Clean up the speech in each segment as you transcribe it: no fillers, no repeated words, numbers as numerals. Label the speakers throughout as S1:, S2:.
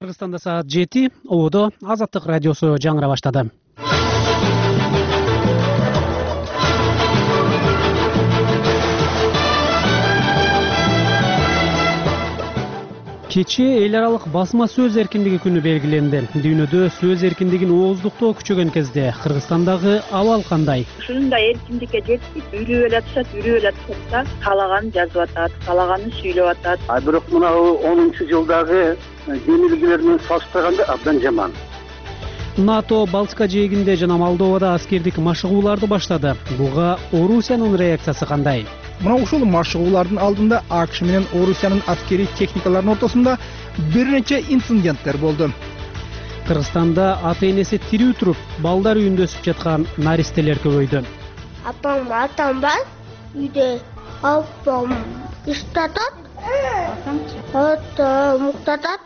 S1: Кыргызстанда саат 7, Ободо Азаттык радиосу жаңыра баштады. Кечээ эл аралык басма сөз эркиндиги күнү белгиленди. Дүйнөдө сөз эркиндигин ооздуктоо күчөгөн кезде Кыргызстандагы абал кандай?
S2: Ушундай эркиндикке жетип, үрүп эле атышат, каалаганын жазып атат, каалаганын сүйлөп атат.
S3: Бирок мына 10 жылдагы жеңилүүлөр менен салыштырганда абдан жаман.
S1: НАТО Балтика жээгинде жана Молдовада аскердик машыгууларды баштады. Буга Орусиянын реакциясы кандай?
S4: Мына ушул машыгуулардын алдында АКШ менен Орусиянын аскерий техникаларынын ортосунда бир нече инциденттер болду.
S1: Кыргызстанда ата-энеси тирүү туруп, балдар үйүндө өсүп жаткан наристелер көбөйдү.
S5: Атам бар, үйдө апам иштатат, атам уктатат.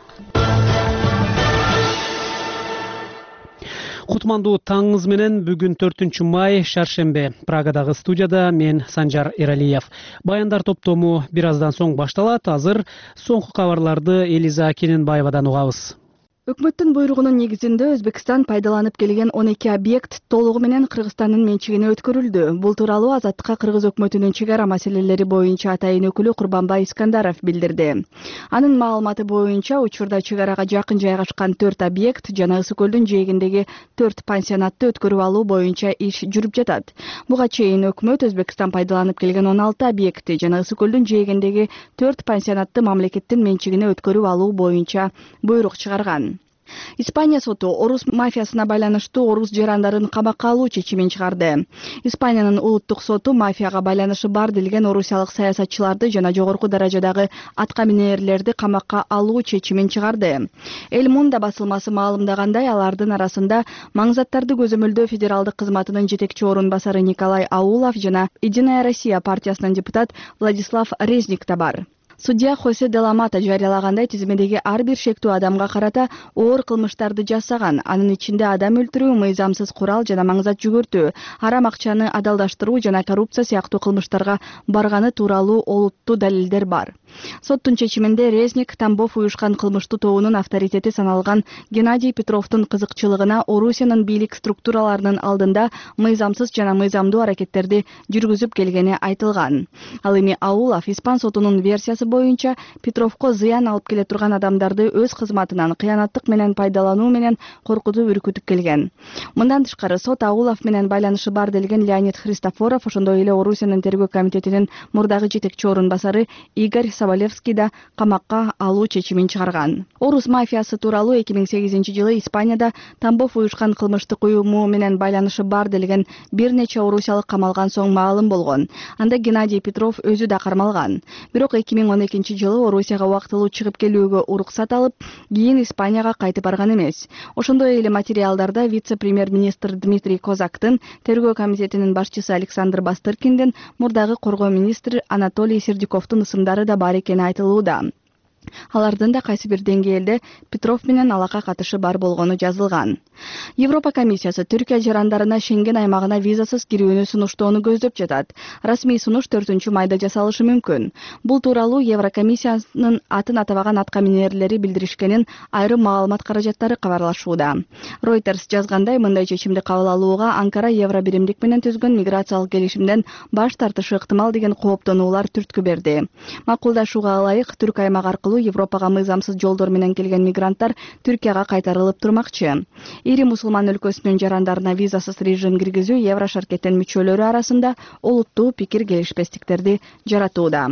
S1: Кутмандуу таңыңыз менен бүгүн 4 май шаршембе. Прагадагы студияда мен Санжар Эралиев. Баяндар топтому бир аздан соң башталат. Азыр соңку кабарларды Элиза Кененбаевадан угабыз.
S6: Өкмөттүн буйругунун негизинде Өзбекстан пайдаланып келген 12 объект толугу менен Кыргызстандын менчигине өткөрүлдү. Бул тууралуу Азаттыкка Кыргыз өкмөтүнүн чек ара маселелери боюнча атайын өкүлү Курбанбай Искандаров билдирди. Анын маалыматы боюнча учурда чек арага жакын жайгашкан 4 объект жана Ысык көлдүн жээгиндеги 4 пансионатты өткөрүп алуу боюнча иш жүрүп жатат. Буга чейин өкмөт Өзбекстан пайдаланып келген 16 объекти жана Ысык көлдүн жээгиндеги 4 пансионатты мамлекеттин менчигине өткөрүп алуу боюнча буйрук чыгарган. Испания соту орус мафиясына байланыштуу орус жарандарын камакка алуу чечимин чыгарды. Испаниянын улуттук соту мафияга байланышы бар делген орусиялык саясатчыларды жана жогорку даражадагы атка минээрлерди камакка алуу чечимин чыгарды. Эл Мунда басылмасы маалымдагандай, алардын арасында маңзаттарды көзөмөлдөө федералдык кызматынын жетекчи орун басары Николай Аулов жана Единая Россия партиясынын депутат Владислав Резник да бар. Судья Хосе Деламата жарыялагандай, тизмедеги ар бир шектүү адамга карата оор кылмыштарды жасаган. Анын ичинде адам өлтүрүү, мыйзамсыз курал жана маңзат жүгүртүү, арам акчаны адалдаштыруу жана коррупция сыяктуу кылмыштарга барганы тууралуу олуттуу далилдер бар. Соттун чечиминде Резник Тамбов уюшкан кылмыштуу тобунун авторитети саналган Геннадий Петровдун кызыкчылыгына Орусиянын бийлик структураларынын алдында мыйзамсыз жана мыйзамдуу аракеттерди жүргүзүп келгени айтылган. Ал эми Аулов испан сотунун версиясы боюнча Петровко зыян алып келе турган адамдарды өз кызматынан кыянаттык менен пайдалануу менен коркутуп үркүтүп келген. Мындан тышкары сот Аулов менен байланышы бар делген Леонид Христофоров, ошондой эле Орусиянын тергөө комитетинин мурдагы жетекчи орун басары Игорь Соболевский да камакка алуу чечимин чыгарган. Орус мафиясы тууралуу 2008-жылы Испанияда Тамбов уюшкан кылмыштык уюму менен байланышы бар делген бир нече орусиялык камалган соң маалым болгон. Анда Геннадий Петров өзү да кармалган. Бирок 2012-жылы Орусияга убактылуу чыгып келүүгө уруксат алып, кийин Испанияга кайтып барган эмес. Ошондой эле материалдарда вице-премьер-министр Дмитрий Козактын, тергөө комитетинин башчысы Александр Бастыркиндин, мурдагы коргоо министри Анатолий Сердюковдун ысымдары да бар экени айтылууда. Алардын да кайсы бир деңгээлде Петров менен алака катышы бар болгону жазылган. Европа комиссиясы Түркия жарандарына Шенген аймагына визасыз кирүүнү сунуштоону көздөп жатат. Расмий сунуш 4 майда жасалышы мүмкүн. Бул тууралуу Еврокомиссиянын атын атабаган атка минээрлери билдиришкенин айрым маалымат каражаттары кабарлашууда. Reuters жазгандай, мындай чечимди кабыл алууга Анкара евро биримдик менен түзгөн миграциялык келишимден баш тартышы ыктымал деген кооптонуулар түрткү берди. Макулдашууга ылайык Түрк аймак аркылуу Европага мыйзамсыз жолдор менен келген мигранттар Түркияга кайтарылып турмакчы. Ири мусулман өлкөсүнүн жарандарына визасыз режим киргизүү Еврошаркеттин мүчөлөрү арасында олуттуу пикир келишпестиктерди жаратууда.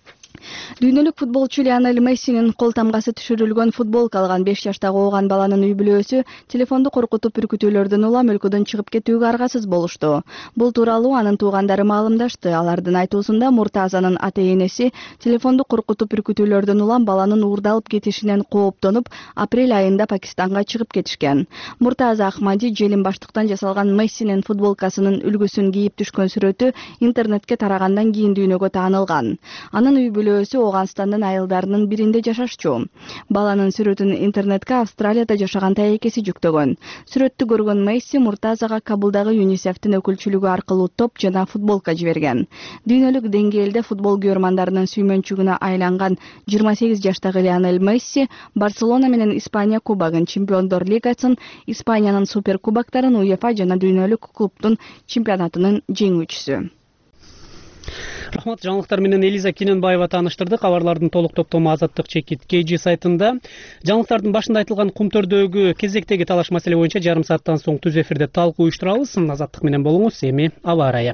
S6: Дүйнөлүк футболчу Лионель Мессинин кол тамгасы түшүрүлгөн футболка алган 5 жаштагы ооган баланын үй бүлөөсү телефонду коркутуп үркүтүүлөрдөн улам өлкөдөн чыгып кетүүгө аргасыз болушту. Бул тууралуу анын туугандары маалымдашты. Алардын айтуусунда Муртазанын ата-энеси телефонду коркутуп үркүтүүлөрдөн улам баланын уурдалып кетишинен кооптонуп, апрель айында Пакистанга чыгып кетишкен. Муртаза Ахмади желим баштыктан жасалган Мессинин футболкасынын үлгүсүн кийип түшкөн сүрөтү интернетке тарагандан кийин дүйнөгө таанылган. Анын үй экөөлөөсү Ооганстандын айылдарынын биринде жашашчу. Баланын сүрөтүн интернетке Австралияда жашаган тайекеси жүктөгөн. Сүрөттү көргөн Месси Муртазага Кабулдагы ЮНИСЕФтин өкүлчүлүгү аркылуу топ жана футболка жиберген. Дүйнөлүк деңгээлде футбол күйөрмандарынын сүймөнчүгүнө айланган 28 жаштагы Лионель Месси Барселона менен Испания кубогун, Чемпиондор лигасын, Испаниянын суперкубоктарын, УЕФА жана дүйнөлүк клубдун чемпионатынын жеңүүчүсү.
S1: Рахмат, жаңылыктар менен Элиза Кененбаева тааныштырды. Кабарлардын толук топтому Азаттык чекит KG сайтында. Жаңылыктардын башында айтылган кумтөрдөгү кезектеги талаш маселе боюнча жарым сааттан соң түз эфирде талкуу уюштурабыз. Азаттык менен болуңуз. Эми аба ырайы.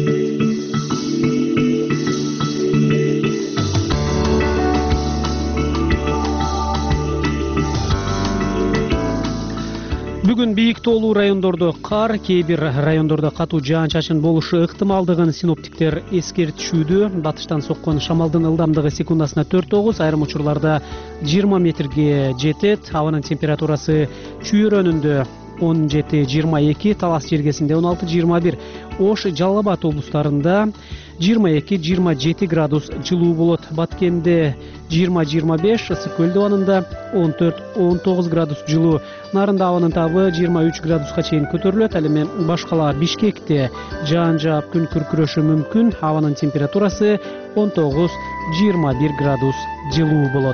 S1: Бүгүн бийик тоолуу райондордо кар, кээ бир райондордо катуу жаан-чачын болушу ыктымалдыгын синоптиктер эскертишүүдө. Батыштан соккон шамалдын ылдамдыгы секундасына 4-9, айрым учурларда 20 метрге жетет. Абанын температурасы чүйөрөнүндө 17-22, Талас жергесинде 16-21, Ош, Жалал Абад облустарында 22-27 градус жылуу болот. Баткенде 20-25, Ысык көл абанында 14-19 градус жылуу. Нарында абанын табы 23 градуска чейин көтөрүлөт. Ал эми башкала Бишкекте жаан жаап күн күркүрөшү мүмкүн. Абанын температурасы 19-21 градус жылуу болот.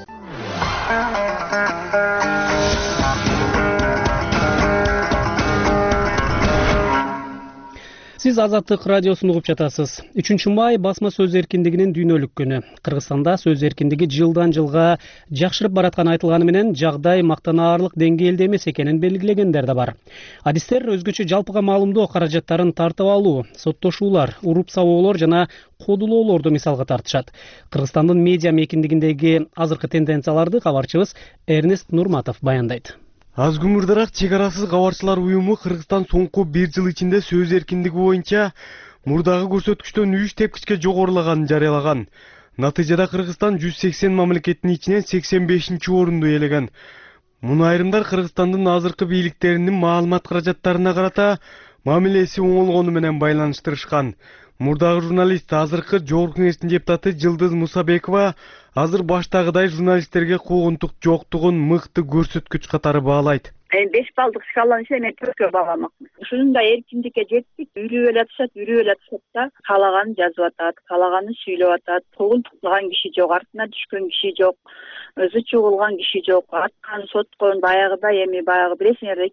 S1: Сиз Азаттык радиосун угуп жатасыз. 3 май басма сөз эркиндигинин дүйнөлүк күнү. Кыргызстанда сөз эркиндиги жылдан жылга жакшырып баратканы айтылганы менен жагдай мактанаарлык деңгээлде эмес экенин белгилегендер да бар. Адистер өзгөчө жалпыга маалымдоо каражаттарын тартып алуу, соттошуулар, уруп сабоолор жана кодулоолорду мисалга тартышат. Кыргызстандын медиа мейкиндигиндеги азыркы тенденцияларды кабарчыбыз Эрнест Нурматов баяндайт.
S7: Аз күмүрдөрак чек арасыз кабарчылар уюму Кыргызстан соңку 1 жыл ичинде сөз эркиндиги боюнча мурдагы көрсөткүчтөн 3 тепкичке жогорулаганын жарыялаган. Натыйжада Кыргызстан 180 мамлекеттин ичинен 85-орунду ээлеген. Муну айрымдар Кыргызстандын азыркы бийликтеринин маалымат каражаттарына карата мамилеси оңолгону менен байланыштырышкан. Мурдагы журналист, азыркы Жогорку Кеңештин депутаты Жылдыз Мусабекова азыр баштагыдай журналисттерге куугунтук жоктугун мыкты көрсөткүч катары баалайт.
S2: 5 балдык шкаланы мен 4кө багамакмын. Ушундай эркиндикке жеттик. Үрүп эле атышат да, каалаганын жазып атат, каалаганын сүйлөп атат. Куугунтуктаган киши жок, артына түшкөн киши жок, өзү чугулган киши жок. Аткан, соткон баягыдай эми билесиңер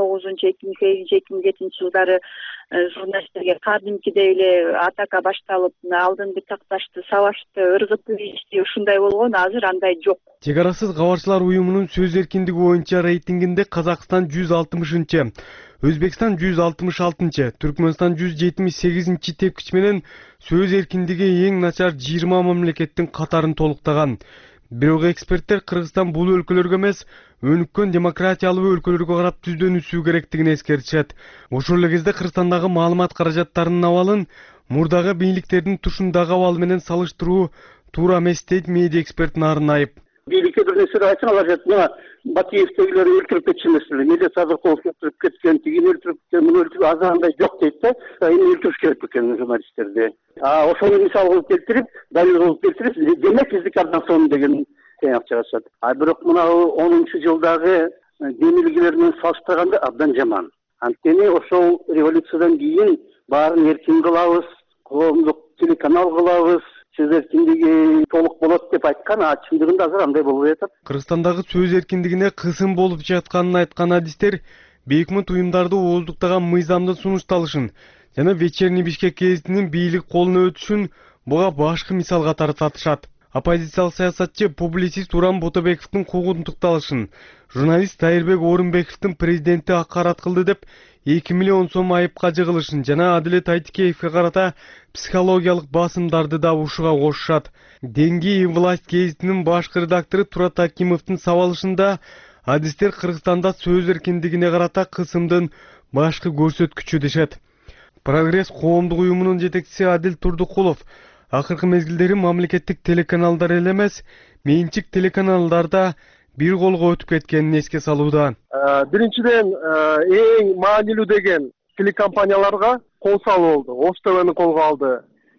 S2: 2009-2008-2007 жылдары журналисттерге кадимкидей эле атака башталып, алдын бутакташты, сабашты, ыргытып ийишти, ушундай болгон. Азыр андай жок.
S7: Чек арасыз кабарчылар уюмунун сөз эркиндиги боюнча рейтингинде Казакстан 160-чы, Өзбекстан 166-чы, Түркмөнстан 178-чи тепкич менен сөз эркиндиги эң начар 20 мамлекеттин катарын толуктаган. Бирок эксперттер Кыргызстан бул өлкөлөргө эмес, өнүккөн демократиялуу өлкөлөргө карап түздөнүшү керектигин эскертишет. Ошол эле кезде Кыргызстандагы маалымат каражаттарынын абалын мурдагы бийликтердин тушундагы абалы менен салыштыруу туура эмес дейт медиа эксперт Нарын Айып.
S3: Бийликке бир нерсе айтсаң, алар айтат, мына Батиевтегилер өлтүрүп кетишмесин, Медет Садыков өлтүрүп кеткен, тигин өлтүрүп кеткен, муну өлтүрүп азырандай жок дейт да. Эми өлтүрүш керек экен журналисттерди. Ошону мисал кылып келтирип, далил кылып келтирип, демек биздики абдан сонун деген тыйнак чыгышат. Бирок мына 10-жылдагы демилгилер менен салыштырганда абдан жаман. Анткени ошол революциядан кийин баарын эркин кылабыз, коомдук телеканал кылабыз, сөз эркиндиги толук болот деп айткан, чындыгында азыр андай болбой атат.
S7: Кыргызстандагы сөз эркиндигине кысым болуп жатканын айткан адистер бейкмент уюмдарды ооздуктаган мыйзамдын сунушталышын жана вечерний Бишкек гезитинин бийлик колуна өтүшүн буга башкы мисал катары тартышат. Оппозициялык саясатчы публицист Туран Ботобековдун куугунтукталышын, журналист Тайырбек Орунбековдун президенти акарат кылды деп 2 миллион сом айыпка жыгылышын жана Адилет Айтикеевге карата психологиялык басымдарды да ушуга кошушат. Денги власть гезитинин башкы редактору Турат Акимовдун сабалышында адистер Кыргызстанда сөз эркиндигине карата кысымдын башкы көрсөткүчү дешет. Прогресс коомдук уюмунун жетекчиси Адил Турдукулов акыркы мезгилдери мамлекеттик телеканалдар эле эмес, менчик телеканалдарда бир колго өтүп кеткенин эске салууда.
S8: Биринчиден эң маанилүү деген телекомпанияларга кол салуу болду. Ош ТВ'ни колго алды.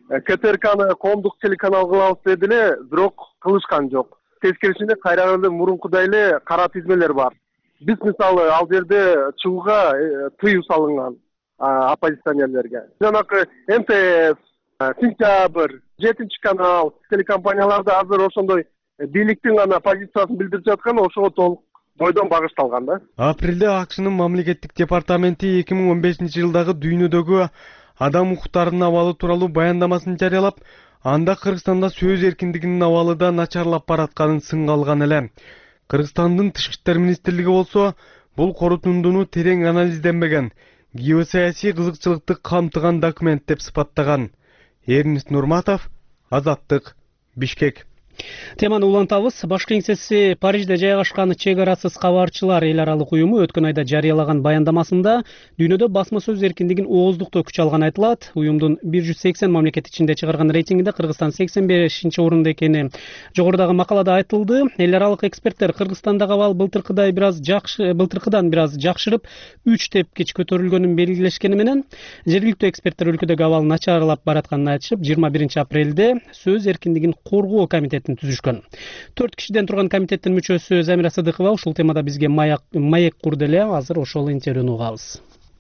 S8: КТРКны коомдук телеканал кылабыз деди эле, бирок кылышкан жок. Тескерисинде кайра эле мурункудай эле кара тизмелер бар. Биз мисалы ал жерде чыгууга тыюу салынган оппозиционерлерге. Жанакы МТС, Сентябрь, 7 канал телекомпанияларда азыр ошондой бийликтин гана позициясын билдирип жаткан, ошого толук бойдон багышталган да.
S7: Апрелде АКШнын мамлекеттик департаменти 2015-жылдагы дүйнөдөгү адам укуктарынын абалы тууралуу баяндамасын жарыялап, анда Кыргызстанда сөз эркиндигинин абалы да начарлап баратканын сынга алган эле. Кыргызстандын Тышкы иштер министрлиги болсо, бул корутундуну терең анализденбеген, геосаясий кызыкчылыкты камтыган документ деп сыпаттаган. Эрнест Нурматов, Азаттык, Бишкек.
S1: Теманы улантабыз. Башкы кеңсеси Парижде жайгашкан чек арасыз кабарчылар эл аралык уюму өткөн айда жарыялаган баяндамасында дүйнөдө басма сөз эркиндигин ооздуктоо күч алган айтылат. Уюмдун 180 мамлекет ичинде чыгарган рейтингинде Кыргызстан 85-орунда экени жогорудагы макалада айтылды. Эл аралык эксперттер Кыргызстандагы абал былтыркыдан бир аз жакшырып, 3 тепкич көтөрүлгөнүн белгилешкени менен, жергиликтүү эксперттер өлкөдөгү абал начарлап баратканын айтышып, 21 апрелде сөз эркиндигин коргоо комитетин түзүшкөн. 4 кишиден турган комитеттин мүчөсү Замира Сыдыкова ушул темада бизге маек курду эле. Азыр ошол интервьюну угабыз.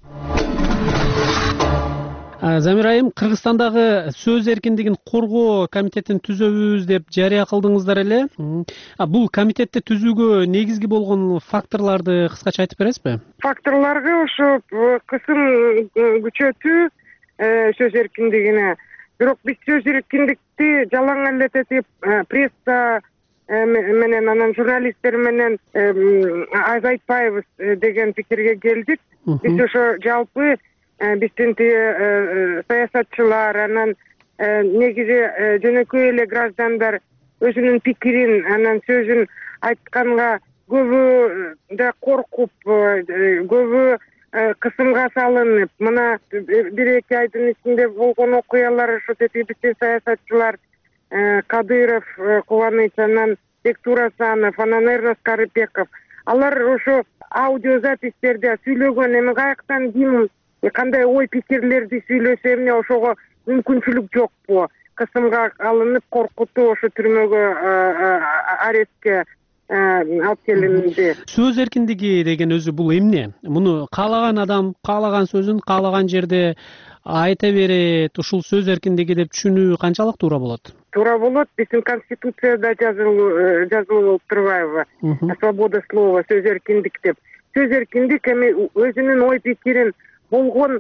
S1: Замира айым, Кыргызстандагы сөз эркиндигин коргоо комитетин түзөбүз деп жарыя кылдыңыздар эле. Бул комитетти түзүүгө негизги болгон факторлорду кыскача айтып бересизби?
S9: Факторлорго ошо кысым күчөтүү сөз эркиндигине. Бирок биз сөз эркиндикти жалаң элетип пресса менен анан журналисттер менен азайтпайбыз деген пикирге келдик. Биз ошо жалпы биздин саясатчылар, анан негизи жөнөкөй эле граждандар өзүнүн пикирин, анан сөзүн айтканга көбү да коркуп, көбү кысымга салынып, мына 1-2 айдын ичинде болгон окуялар ошо биздин саясатчылар Кадыров, Кубаныч, анан Бектур Асанов, анан Эрнест Карыпеков, алар ошо аудиозапистерде сүйлөгөн, эми каяктан ким кандай ой пикирлерди сүйлөсө, эмне ошого мүмкүнчүлүк жокпу? Кысымга алынып, коркутуу, ошо түрмөгө, арестке алып келинди.
S1: Сөз эркиндиги деген өзү бул эмне? Муну каалаган адам каалаган сөзүн каалаган жерде айта берет. Ушул сөз эркиндиги деп түшүнүү канчалык туура болот?
S9: Туура болот. Биздин конституцияда жазылып турбайбы? Свобода слова, сөз эркиндик деп. Сөз эркиндик эми өзүнүн ой пикирин болгон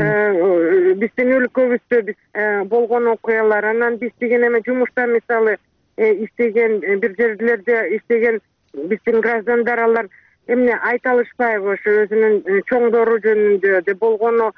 S9: биздин өлкөбүздө болгон окуялар, анан биз деген эми жумушта мисалы иштеген, бир жерлерде иштеген биздин граждандар, алар эмне айта алышпайбы ошо өзүнүн чоңдору жөнүндө де болгону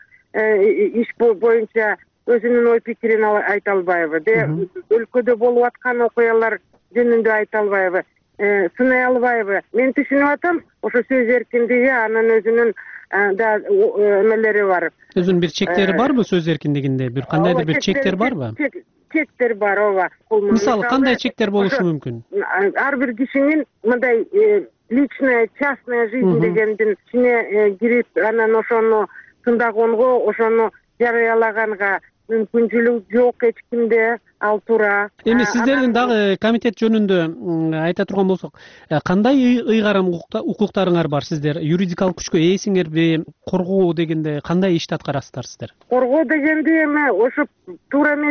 S9: иш боюнча өзүнүн ой пикирин айта албайбы, де өлкөдө болуп аткан окуялар жөнүндө айта албайбы, сынай албайбы. Мен түшүнүп атам, ошо сөз эркиндиги анын өзүнүн да эмелери бар.
S1: Өзүнүн бир чектери барбы сөз эркиндигинде? Бир кандайдыр бир чектер барбы?
S9: Чектер бар, ооба.
S1: Мисалы, кандай чектер болушу мүмкүн?
S9: Ар бир кишинин мындай личная, частная жизнь дегендин ичине кирип, анан ошону тындагонго, ошону жарыялаганга мүмкүнчүлүк жок эч кимде, ал туура.
S1: Эми сиздердин дагы комитет жөнүндө айта турган болсок, кандай ыйгарым укуктарыңар бар? Сиздер юридикалык күчкө ээсиңерби? Коргоо дегенде кандай ишти аткарасыздар сиздер?
S9: Коргоо дегенде эми ошо туура эмес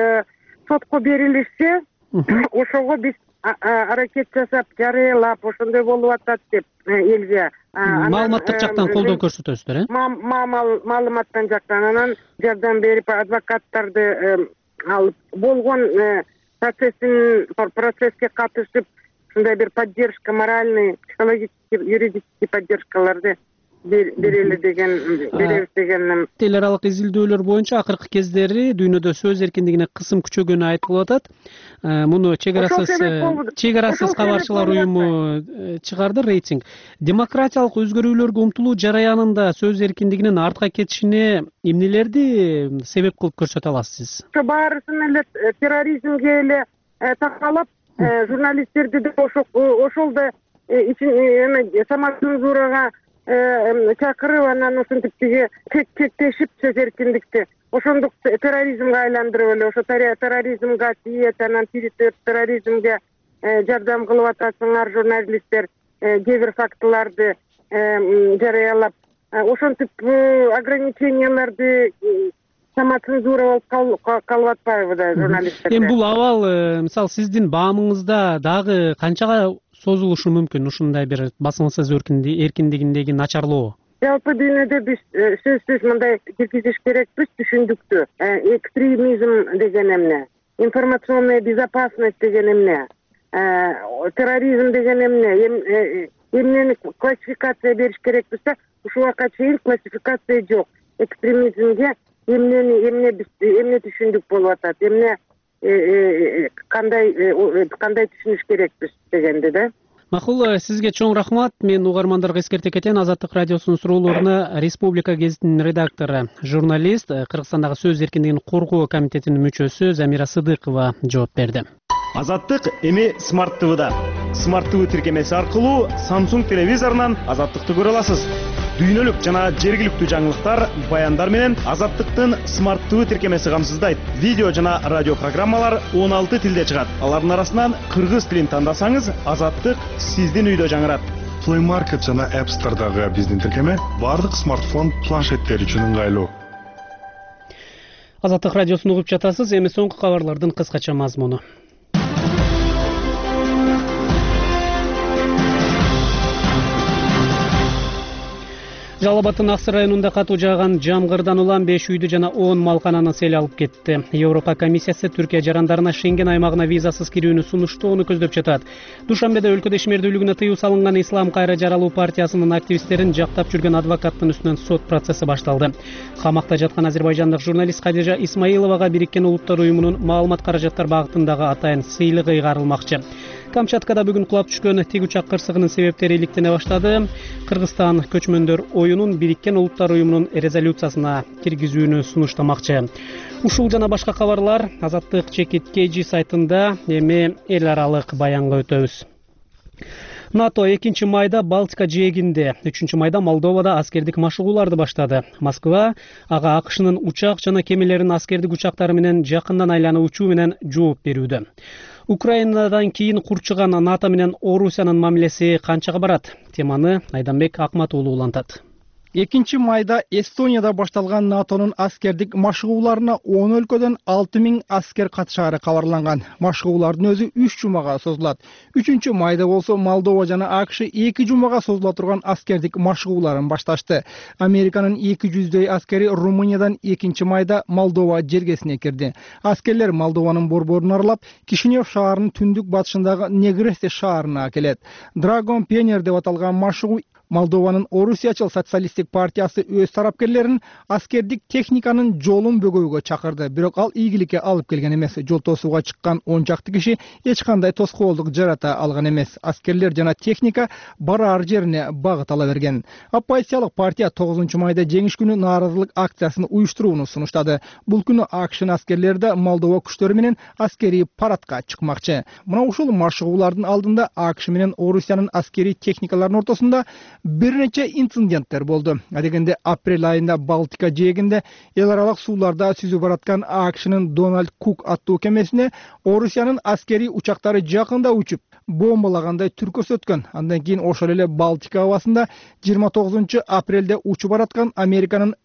S9: сотко берилишсе, ошого биз аракет жасап, жарыялап, ошондой болуп атат деп элге
S1: маалыматтык жактан колдоо көрсөтөсүздөр,
S9: маалыматтан жактан анан жардам берип, адвокаттарды алып, болгон процесске катышып, ушундай бир поддержка, моральный, психологический, юридический поддержкаларды берели беребиз деген.
S1: Эл аралык изилдөөлөр боюнча акыркы кездери дүйнөдө сөз эркиндигине кысым күчөгөнү айтылып атат. Муну чек арасыз кабарчылар уюму чыгарды рейтинг. Демократиялык өзгөрүүлөргө умтулуу жараянында сөз эркиндигинин артка кетишине эмнелерди себеп кылып көрсөтө аласыз?
S9: Баарысын эле терроризмге эле такалап, журналисттерди да ошол да самоцензурага чакырып, анан ушинтип чектешип сөз эркиндикти ошондук терроризмге айландырып эле ошо терроризмге тиет, анан терроризмге жардам кылып атасыңар журналисттер, кээ бир фактыларды жарыялап, ошентип ограниченияларды самоцензура болуп калып атпайбы да журналисттер?
S1: Эми бул абал мисалы сиздин баамыңызда дагы канчага созулушу мүмкүн ушундай бир басым сөз эркиндигиндеги начарлоо?
S9: Жалпы дүйнөдө биз сөзсүз мындай киргизиш керекпиз түшүндүктү. Экстремизм деген эмне? Информационная безопасность деген эмне? Терроризм деген эмне? Эмнени классификация бериш керекпиз да, ушуга чейин классификация жок. Экстремизмге эмне түшүндүк болуп атат, эмне кандай түшүнүш керекпиз дегенди да.
S1: Макул, сизге чоң рахмат. Мен угармандарга эскерте кетейин, Азаттык радиосунун суроолоруна Республика гезитинин редактору, журналист, Кыргызстандагы сөз эркиндигин коргоо комитетинин мүчөсү Замира Сыдыкова жооп берди.
S10: Азаттык эми Смарт ТВда. Смарт ТВ тиркемеси аркылуу Samsung телевизорунан Азаттыкты көрө аласыз. Дүйнөлүк жана жергиликтүү жаңылыктар, баяндар менен Азаттыктын Смарт ТВ тиркемеси камсыздайт. Видео жана радио программалар 16 тилде чыгат. Алардын арасынан кыргыз тилин тандасаңыз, Азаттык сиздин үйдө жаңырат.
S11: Play Market жана App Store'дагы биздин тиркеме бардык смартфон планшеттер үчүн ыңгайлуу.
S1: Азаттык радиосун угуп жатасыз. Эми соңку кабарлардын кыскача мазмуну. Жалал Абадтын Аксы районунда катуу жааган жамгырдан улам 5 үйдү жана 10 малкананы сел алып кетти. Европа комиссиясы Түркия жарандарына Шенген аймагына визасыз кирүүнү сунуштоону көздөп жатат. Душанбеде өлкөдө ишмердүүлүгүнө тыюу салынган Ислам кайра жаралуу партиясынын активисттерин жактап жүргөн адвокаттын үстүнөн сот процесси башталды. Камакта жаткан азербайжандык журналист Кадижа Исмаиловага Бириккен Улуттар уюмунун маалымат каражаттар багытындагы атайын сыйлык ыйгарылмакчы. Камчаткада бүгүн кулап түшкөн тиг учак кырсыгынын себептери иликтене баштады. Кыргызстан көчмөндөр оюнун Бириккен Улуттар уюмунун резолюциясына киргизүүнү сунуштамакчы. Ушул жана башка кабарлар Азаттык ЧКТ сайтында эми эл аралык баянга өтөбүз. НАТО 2 майда Балтика жээгинде, 3 майда Молдовада аскердик машыгууларды баштады. Москва ага АКШнын учак жана кемелеринин аскердик учактары менен жакындан айланып учуу менен жооп берүүдө. Украинадан кийин курчуган НАТО менен Орусиянын мамилеси канчага барат? Теманы Айданбек Акматуулу улантат.
S4: 2 майда Эстонияда башталган НАТОнун аскердик машыгууларына 10 өлкөдөн 6000 аскер катышаары кабарланган. Машыгуулардын өзү 3 жумага созулат. 3 майда болсо Молдова жана АКШ 2 жумага созула турган аскердик машыгууларын башташты. Американын 200дөй аскери Румыниядан 2 майда Молдова жергесине кирди. Аскерлер Молдованын борборун аралап, Кишинев шаарынын түндүк батышындагы Негресте шаарына келет. Драгон Пенер деп аталган машыгуу Молдованын Орусиячыл социалисттик партиясы өз тарапкерлерин аскердик техниканын жолун бөгөөгө чакырды. Бирок ал ийгиликке алып келген эмес. Жол тосууга чыккан 10 чакты киши эч кандай тоскоолдук жарата алган эмес. Аскерлер жана техника барар жерине багыт ала берген. Оппозициялык партия 9 майда жеңиш күнү нааразылык акциясын уюштурууну сунуштады. Бул күнү АКШнын аскерлери да Молдова күчтөрү менен аскерий парадка чыкмакчы. Мына ушул машыгуулардын алдында АКШ менен Орусиянын аскерий техникаларынын ортосунда бир нече инциденттер болду. Адегенде апрель айында Балтика жээгинде эл аралык сууларда сүзүп бараткан АКШнын Дональд Кук аттуу кемесине Орусиянын аскерий учактары жакында учуп бомбалагандай түр көрсөткөн. Андан кийин ошол эле Балтика абасында 29 апрелде учуп бараткан Американын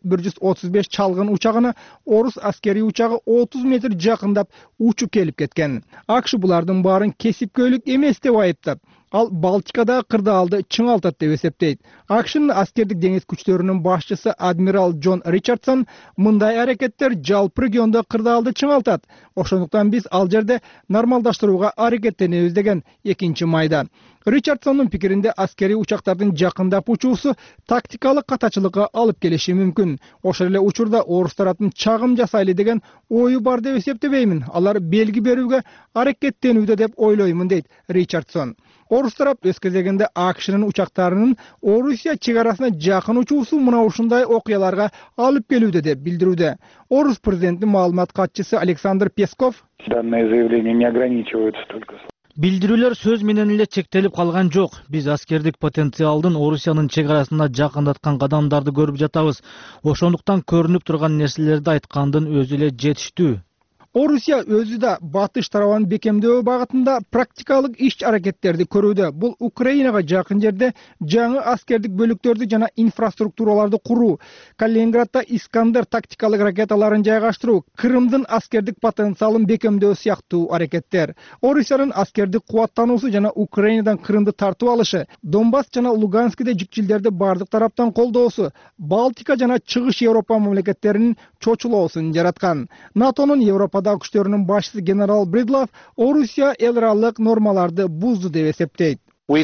S4: РС-135 чалгын учагына орус аскерий учагы 30 метр жакындап учуп келип кеткен. АКШ булардын баарын кесипкөйлүк эмес деп айыптап, ал Балтикада кырдаалды чыңалтат деп эсептейт. АКШнын аскердик деңиз күчтөрүнүн башчысы адмирал Джон Ричардсон мындай аракеттер жалпы региондо кырдаалды чыңалтат. Ошондуктан биз ал жерде нормалдаштырууга аракеттенебиз деген 2 майда. Ричардсондун пикиринде аскерий учактардын жакындап учуусу тактикалык катачылыкка алып келиши мүмкүн. Ошол эле учурда орус тараптын чагым жасайлы деген ою бар деп эсептебеймин. Алар белги берүүгө аракеттенүүдө деп ойлоймун, дейт Ричардсон. Орус тарап өз кезегинде АКШнын учактарынын Орусия чек арасына жакын учуусу мына ушундай окуяларга алып келүүдө деп билдирүүдө. Орус президентинин маалымат катчысы Александр Песков:
S12: Данное заявление не ограничивается только Билдирүүлөр сөз менен эле чектелип калган жок. Биз аскердик потенциалдын Орусиянын чек арасына жакындаткан кадамдарды көрүп жатабыз. Ошондуктан көрүнүп турган нерселерди айткандын өзү эле жетиштүү.
S4: Орусия өзү да батыш тарабын бекемдөө багытында практикалык иш аракеттерди көрүүдө. Бул Украинага жакын жерде жаңы аскердик бөлүктөрдү жана инфраструктураларды куруу, Калининградда Искандер тактикалык ракеталарын жайгаштыруу, Крымдын аскердик потенциалын бекемдөө сыяктуу аракеттер. Орусиянын аскердик кубаттануусу жана Украинадан Крымды тартып алышы, Донбасс жана Луганскиде жүкчүлдөрдү бардык тараптан колдоосу, Балтика жана Чыгыш Европа мамлекеттеринин чочулоосун жараткан. НАТОнун Европада күчтөрүнүн башчысы генерал Бридлов Орусия эл аралык нормаларды бузду деп эсептейт.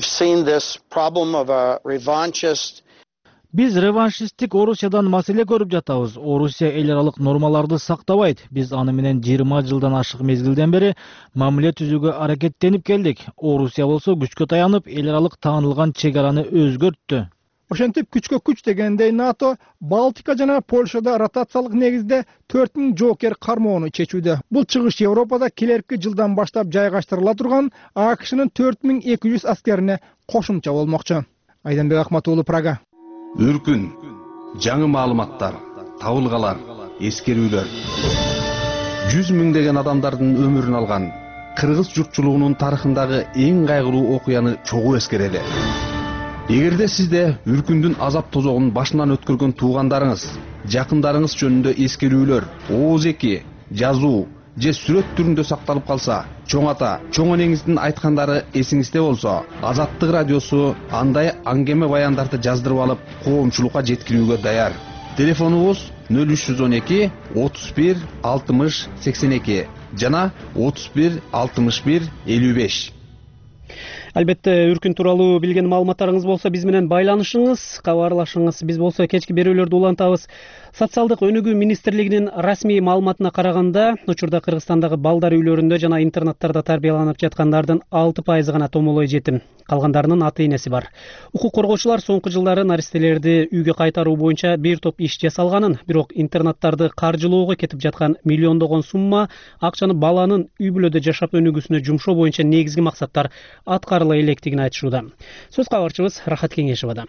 S12: Биз реваншисттик Орусиядан маселе көрүп жатабыз. Орусия эл аралык нормаларды сактабайт. Биз аны менен 20 жылдан ашык мезгилден бери мамиле түзүүгө аракеттенип келдик. Орусия болсо күчкө таянып, эл аралык таанылган чек араны өзгөрттү.
S4: Ошентип күчкө күч дегендей НАТО Балтика жана Польшада ротациялык негизде 4000 жоокер кармоону чечүүдө. Бул чыгыш Европада келерки жылдан баштап жайгаштырыла турган АКШнын 4200 аскерине кошумча болмокчу. Айданбек Ахмат уулу, Прага.
S13: Үркүн, жаңы маалыматтар, табылгалар, эскерүүлөр. 100 миңдеген адамдардын өмүрүн алган кыргыз журтчулугунун тарыхындагы эң кайгылуу окуяны чогуу эскерели. Эгерде сизде Үркүндүн азап тозогун башынан өткөргөн туугандарыңыз, жакындарыңыз жөнүндө эскерүүлөр, ооз эки, жазуу же сүрөт түрүндө сакталып калса, чоң ата, чоң энеңиздин айткандары эсиңизде болсо, Азаттык радиосу андай аңгеме баяндарды жаздырып алып, коомчулукка жеткирүүгө даяр. Телефонубуз 0312 31 60 82 жана 31 61 55.
S1: Албетте, Үркүн тууралуу билген маалыматтарыңыз болсо биз менен байланышыңыз, кабарлашыңыз. Биз болсо кечки берүүлөрдү улантабыз. Социалдык өнүгүү министрлигинин расмий маалыматына караганда, учурда Кыргызстандагы балдар үйлөрүндө жана интернаттарда тарбияланып жаткандардын 6% гана томолой жетим. Калгандарынын ата-энеси бар. Укук коргоочулар соңку жылдары наристелерди үйгө кайтаруу боюнча бир топ иш жасалганын, бирок интернаттарды каржылоого кетип жаткан миллиондогон сумма акчаны баланын үй бүлөдө жашап өнүгүүсүнө жумшоо боюнча негизги максаттар аткарыла электигин айтышууда. Сөз кабарчыбыз Рахат Кеңешовада.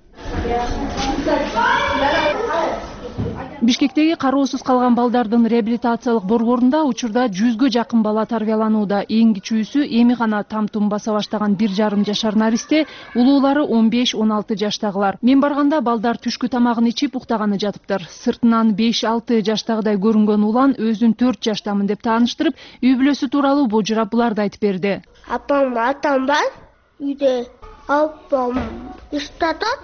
S14: Бишкектеги кароосуз калган балдардын реабилитациялык борборунда учурда 100гө жакын бала тарбияланууда. Эң кичүүсү эми гана там-тум баса баштаган 1,5 жашар наристе, улуулары 15-16 жаштагылар. Мен барганда балдар түшкү тамагын ичип уктаганы жатыптыр. Сыртынан 5-6 жаштагыдай көрүнгөн улан өзүн 4 жаштамын деп тааныштырып, үй бүлөсү тууралуу божурап буларды айтып берди.
S5: Атам бар, үйдө апам иштатат,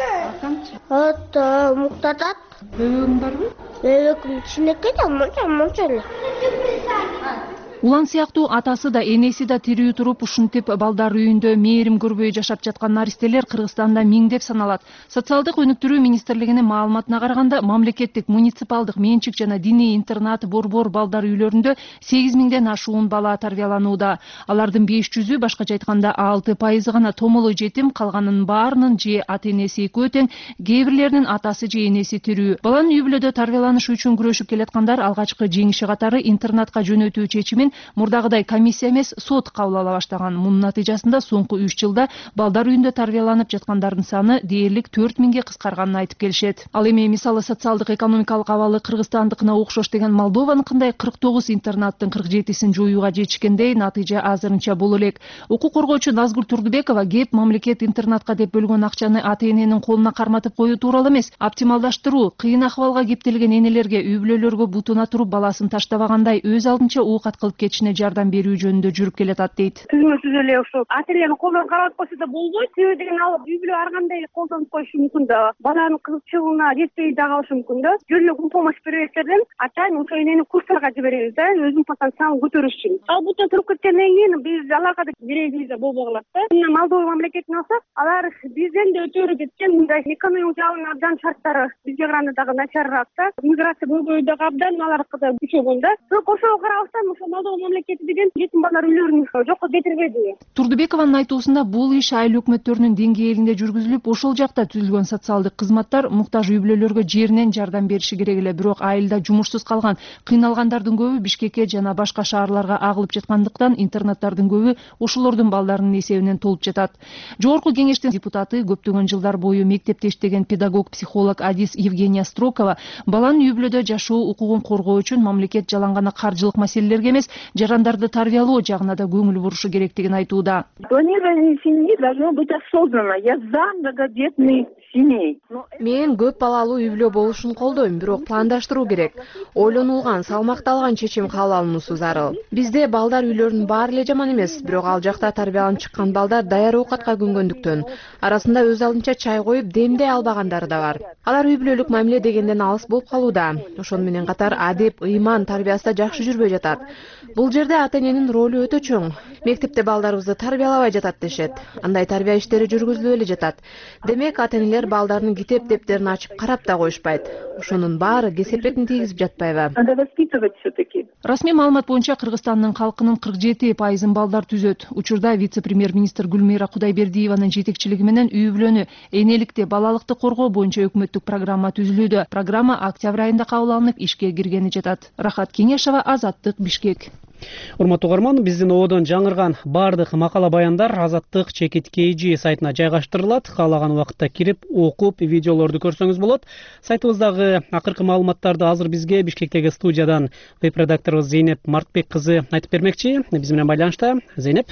S5: атам уктатат.
S14: Бөбөгүң барбы?
S5: Бөбөгүм кичинекей да, мынча эле.
S14: Улан сыяктуу атасы да энеси да тирүү туруп ушинтип балдар үйүндө мээрим көрбөй жашап жаткан наристелер Кыргызстанда миңдеп саналат. Социалдык өнүктүрүү министрлигинин маалыматына караганда, мамлекеттик, муниципалдык менчик жана диний интернат борбор балдар үйлөрүндө 8000ден ашуун бала тарбияланууда. Алардын 500-ү, башкача айтканда 6% гана томолой жетим, калганынын баарынын же ата-энеси экөө тең, кээ бирлеринин атасы же энеси тирүү. Баланын үй бүлөдө тарбияланышы үчүн күрөшүп келаткандар алгачкы жеңиши катары интернатка жөнөтүү чечимин мурдагыдай комиссия эмес, сот кабыл ала баштаган. Мунун натыйжасында соңку 3 жылда балдар үйүндө тарбияланып жаткандардын саны дээрлик 4000ге кыскарганын айтып келишет. Ал эми мисалы социалдык экономикалык абалы Кыргызстандыкына окшош деген Молдованыкындай 49 интернаттын 47-син жоюуга жетишкендей натыйжа азырынча бул элек. Укук коргоочу Назгүл Турдубекова кеп мамлекет интернатка деп бөлгөн акчаны ата-эненин колуна карматып коюу тууралуу эмес, оптималдаштыруу, кыйын акыбалга кептелген энелерге, үй бүлөлөргө бутуна туруп баласын таштабагандай өз алдынча оокат кылып кетишине жардам берүү жөнүндө жүрүп келатат дейт.
S15: Түзмөсүз эле ошол ата-эненин колунан кармап койсо да болбойт. Себеби деген ал үй бүлө ар кандай колдонуп коюшу мүмкүн да. Баланын кызыкчылыгына жетпей да калышы мүмкүн да. Жөн эле помощь беребезден атайын ошол энени курстарга жиберебиз да, өзүнүн потенциалын көтөрүш үчүн. Ал бутта туруп кеткенден кийин биз аларга да беребиз да болбой калат да. Мына Молдова мамлекетин алсак, алар бизден да өтөрү кеткен, мындай экономикалык жагынан абдан шарттары бизге караганда дагы начарыраак да. Миграция көбөйдү дагы абдан аларкы да күчөгөн да. Бирок ошого карабастан ошо колдоо мамлекети деген жетим балдар үйлөрүн жокко кетирбеди.
S14: Турдубекованын айтуусунда бул иш айыл өкмөттөрүнүн деңгээлинде жүргүзүлүп, ошол жакта түзүлгөн социалдык кызматтар муктаж үй бүлөлөргө жеринен жардам бериши керек эле. Бирок айылда жумушсуз калган, кыйналгандардын көбү Бишкекке жана башка шаарларга агылып жаткандыктан интернаттардын көбү ошолордун балдарынын эсебинен толуп жатат. Жогорку кеңештин депутаты, көптөгөн жылдар бою мектепте иштеген педагог, психолог адис Евгения Строкова баланын үй бүлөдө жашоо укугун коргоо үчүн мамлекет жалаң гана каржылык маселелерге эмес, жарандарды тарбиялоо жагына да көңүл бурушу керектигин айтууда.
S16: Планирование семьи должно быть осознанно. Я за многодетные семей.
S17: Мен көп балалуу үй бүлө болушун колдойм, бирок пландаштыруу керек. Ойлонулган, салмакталган чечим кабыл алынуусу зарыл. Бизде балдар үйлөрүнүн баары эле жаман эмес, бирок ал жакта тарбияланып чыккан балдар даяр оокатка көнгөндүктөн арасында өз алдынча чай коюп демдей албагандары да бар. Алар үй бүлөлүк мамиле дегенден алыс болуп калууда. Ошону менен катар адеп, ыйман тарбиясы да жакшы жүрбөй жатат. Бул жерде ата эненин ролу өтө чоң. Мектепте балдарыбызды тарбиялабай жатат дешет. Андай тарбия иштери жүргүзүлүп эле жатат. Демек ата энелер балдарынын китеп дептерин ачып карап да коюшпайт. Ошонун баары кесепетин тийгизип жатпайбы?
S16: Надо воспитывать все-таки.
S14: Расмий маалымат боюнча Кыргызстандын калкынын 47% балдар түзөт. Учурда вице-премьер-министр Гүлмира Кудайбердиеванын жетекчилиги менен үй бүлөнү, энеликти, балалыкты коргоо боюнча өкмөттүк программа түзүлүүдө. Программа октябрь айында кабыл алынып, ишке киргени жатат. Рахат Кеңешова, Азаттык, Бишкек.
S1: Урматтуу угарман, биздин ободон жаңырган бардык макала баяндар Азаттык Чекит KG сайтына жайгаштырылат. Каалаган убакытта кирип, окуп, видеолорду көрсөңүз болот. Сайтыбыздагы акыркы маалыматтарды азыр бизге Бишкектеги студиядан веб-редакторубуз Зейнеп Мартбек кызы айтып бермекчи. Биз менен байланышта. Зейнеп.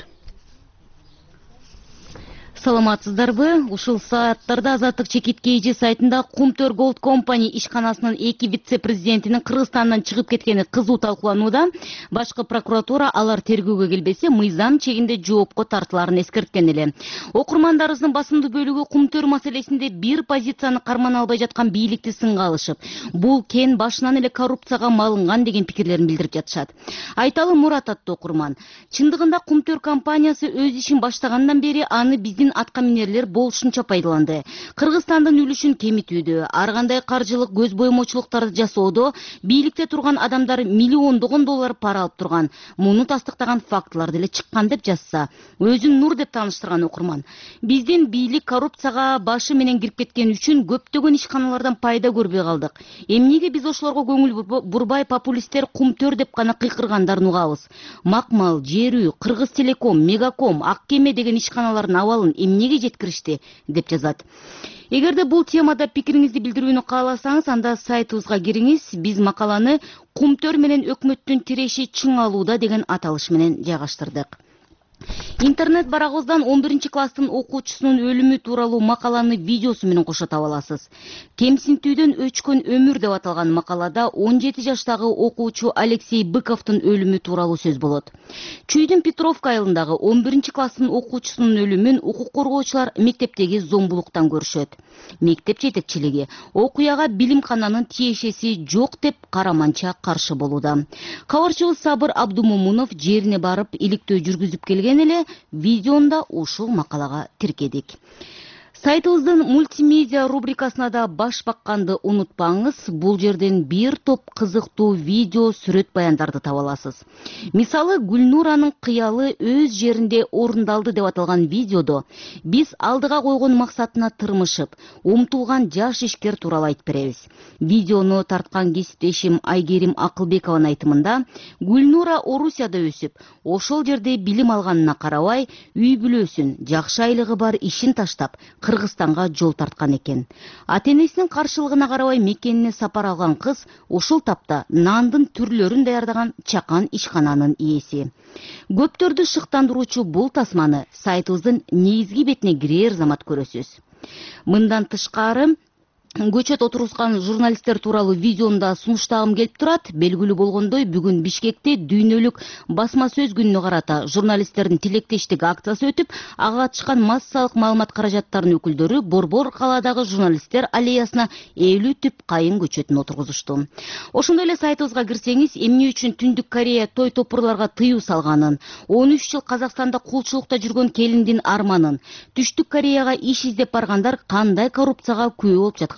S18: Саламатсыздарбы? Ушул сааттарда Азаттык Чекит KG сайтында Кумтөр Gold Company ишканасынын 2 вице-президентинин Кыргызстандан чыгып кеткени кызуу талкууланууда. Башкы прокуратура алар тергөөгө келбесе, мыйзам чегинде жоопко тартыларын эскерткен эле. Окурмандарыбыздын басымдуу бөлүгү Кумтөр маселесинде бир позицияны кармана албай жаткан бийликти сынга алышып, бул кен башынан эле коррупцияга малынган деген пикирлерин билдирип жатышат. Айталы Мурат аттуу окурман, чындыгында Кумтөр компаниясы өз ишин баштагандан бери аны биздин атка минерлер болушунча пайдаланды. Кыргызстандын үлүшүн кемитүүдө, ар кандай каржылык көз боемочулуктарды жасоодо бийликте турган адамдар миллиондогон доллар пара алып турган. Муну тастыктаган фактылар деле чыккан деп жазса, өзүн нур деп тааныштырган окурман. Биздин бийлик коррупцияга башы менен кирип кеткен үчүн көптөгөн ишканалардан пайда көрбөй калдык. Эмнеге биз ошолорго көңүл бурбай популисттер Кумтөр деп гана кыйкыргандарын угабыз. Макмал, Жер үй, Кыргыз Телеком, Мегаком, Ак Кеме деген ишканалардын абалын эмнеге жеткиришти деп жазат. Эгерде бул темада пикириңизди билдирүүнү кааласаңыз, анда сайтыбызга кириңиз. Биз макаланы Кумтөр менен өкмөттүн тиреши чың алууда деген аталыш менен жайгаштырдык. Интернет барагыбыздан 11 класстын окуучусунун өлүмү тууралуу макаланы видеосу менен кошо таба аласыз. Кемсинтүүдөн өчкөн өмүр деп аталган макалада 17 жаштагы окуучу Алексей Быковдун өлүмү тууралуу сөз болот. Чүйдүн Петровка айылындагы 11 класстын окуучусунун өлүмүн укук коргоочулар мектептеги зомбулуктан көрүшөт. Мектеп жетекчилиги окуяга билимкананын тиешеси жок деп караманча каршы болууда. Кабарчыбыз Сабыр Абдумомунов жерине барып иликтөө жүргүзүп келген эле, видеонда ушул макалага тиркедик. Сайтыбыздын мультимедиа рубрикасына да баш бакканды унутпаңыз. Бул жерден бир топ кызыктуу видео, сүрөт баяндарды таба аласыз. Мисалы, Гүлнуранын кыялы өз жеринде орундалды деп аталган видеодо биз алдыга койгон максатына тырмышып, умтулган жаш ишкер тууралуу айтып беребиз. Видеону тарткан кесиптешим Айгерим Акылбекованын айтымында, Гүлнура Орусияда өсүп, ошол жерде билим алганына карабай, үй бүлөсүн, жакшы айлыгы бар ишин таштап, Кыргызстанга жол тарткан экен. Ата-энесинин каршылыгына карабай мекенине сапар алган кыз ушул тапта нандын түрлөрүн даярдаган чакан ишкананын ээси. Көптөрдү шыктандыруучу бул тасманы сайтыбыздын негизги бетине кирер замат көрөсүз. Мындан тышкары, көчөт отургузган журналисттер тууралуу видеомда сунуштагым келип турат. Белгилүү болгондой, бүгүн Бишкекте дүйнөлүк басма сөз күнүнө карата журналисттердин тилектештик акциясы өтүп, ага катышкан массалык маалымат каражаттарынын өкүлдөрү Борбор калаадагы журналисттер аллеясына 50 түп кайын көчөтүн отургузушту. Ошондой эле сайтыбызга кирсеңиз, эмне үчүн Түндүк Корея той топурларга тыюу салганын, 13 жыл Казакстанда кулчулукта жүргөн келиндин арманын, Түштүк Кореяга иш издеп баргандар кандай коррупцияга күбө болуп жатканын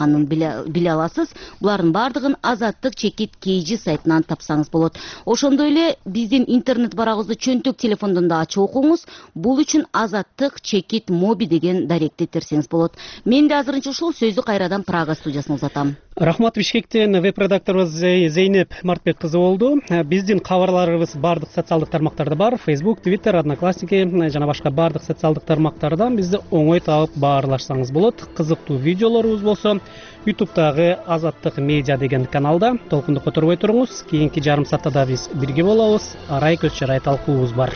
S18: эканын биле аласыз. Булардын бардыгын Азаттык чекит KG сайтынан тапсаңыз болот. Ошондой эле биздин интернет барагыбызды чөнтөк телефондон да ачып окуңуз. Бул үчүн Азаттык чекит моби деген даректи терсеңиз болот. Мен де азырынча ушул сөздү кайрадан Прага студиясына узатам.
S1: Рахмат. Бишкектен веб-редакторубуз Зейнеп Мартбек кызы болду. Биздин кабарларыбыз бардык социалдык тармактарда бар. Facebook, Twitter, Одноклассники жана башка бардык социалдык тармактардан бизди оңой таап баарлашсаңыз болот. Кызыктуу видеолорубуз болсо YouTube'дагы Азаттык медиа деген каналда толкунду которбой туруңуз. Кийинки жарым саатта да биз бирге болобуз. Арай көз чарай талкуубуз бар.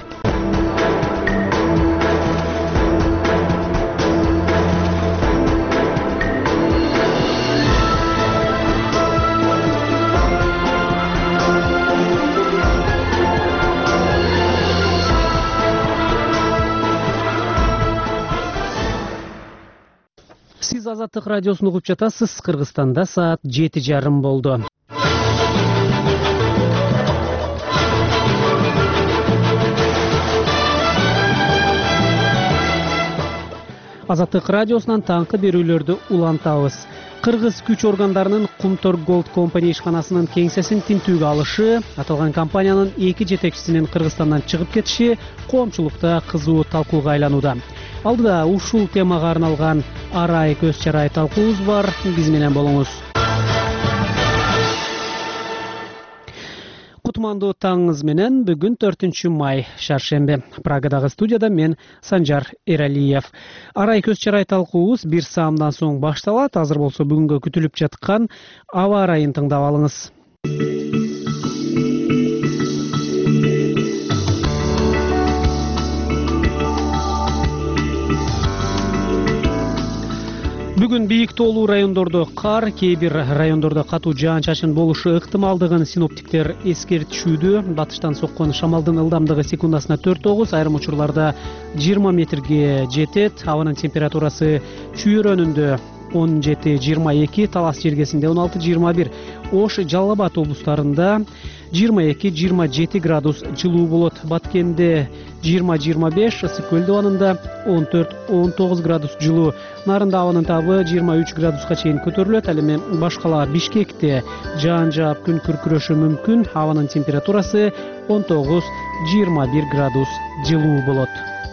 S1: Сиз Азаттык радиосун угуп жатасыз. Кыргызстанда саат 7:30 болду. Азаттык радиосунан таңкы берүүлөрдү улантабыз. Кыргыз күч органдарынын Кумтор Gold Company ишканасынын кеңсесин тинтүүгө алышы, аталган компаниянын 2 жетекчисинин Кыргызстандан чыгып кетиши коомчулукта кызуу талкууга айланууда. Алдыда ушул темага арналган Арай көз чарай талкуубуз бар. Биз менен болуңуз. Кутмандуу таңыңыз менен бүгүн 4 май шаршембе. Прагадагы студияда мен Санжар Эралиев. Арай көз чарай талкуубуз 1 саамдан соң башталат. Азыр болсо бүгүнгө күтүлүп жаткан аба ырайын тыңдап алыңыз. Бүгүн бийик тоолуу райондордо кар, кээ бир райондордо катуу жаан-чачын болушу ыктымалдыгын синоптиктер эскертишүүдө. Батыштан соккон шамалдын ылдамдыгы секундасына 4-9, айрым учурларда 20 метрге жетет. Абанын температурасы чүйөрөнүндө 17-22, Талас жергесинде 16-21, Ош, Жалал Абад облустарында 22-27 градус жылуу болот. Баткенде 20-25, Ысык көл дубанында 14-19 градус жылуу. Нарында абанын табы 23 градуска чейин көтөрүлөт. Ал эми башкала Бишкекте жаан жаап күн күркүрөшү мүмкүн. Абанын температурасы 19-21 градус жылуу болот.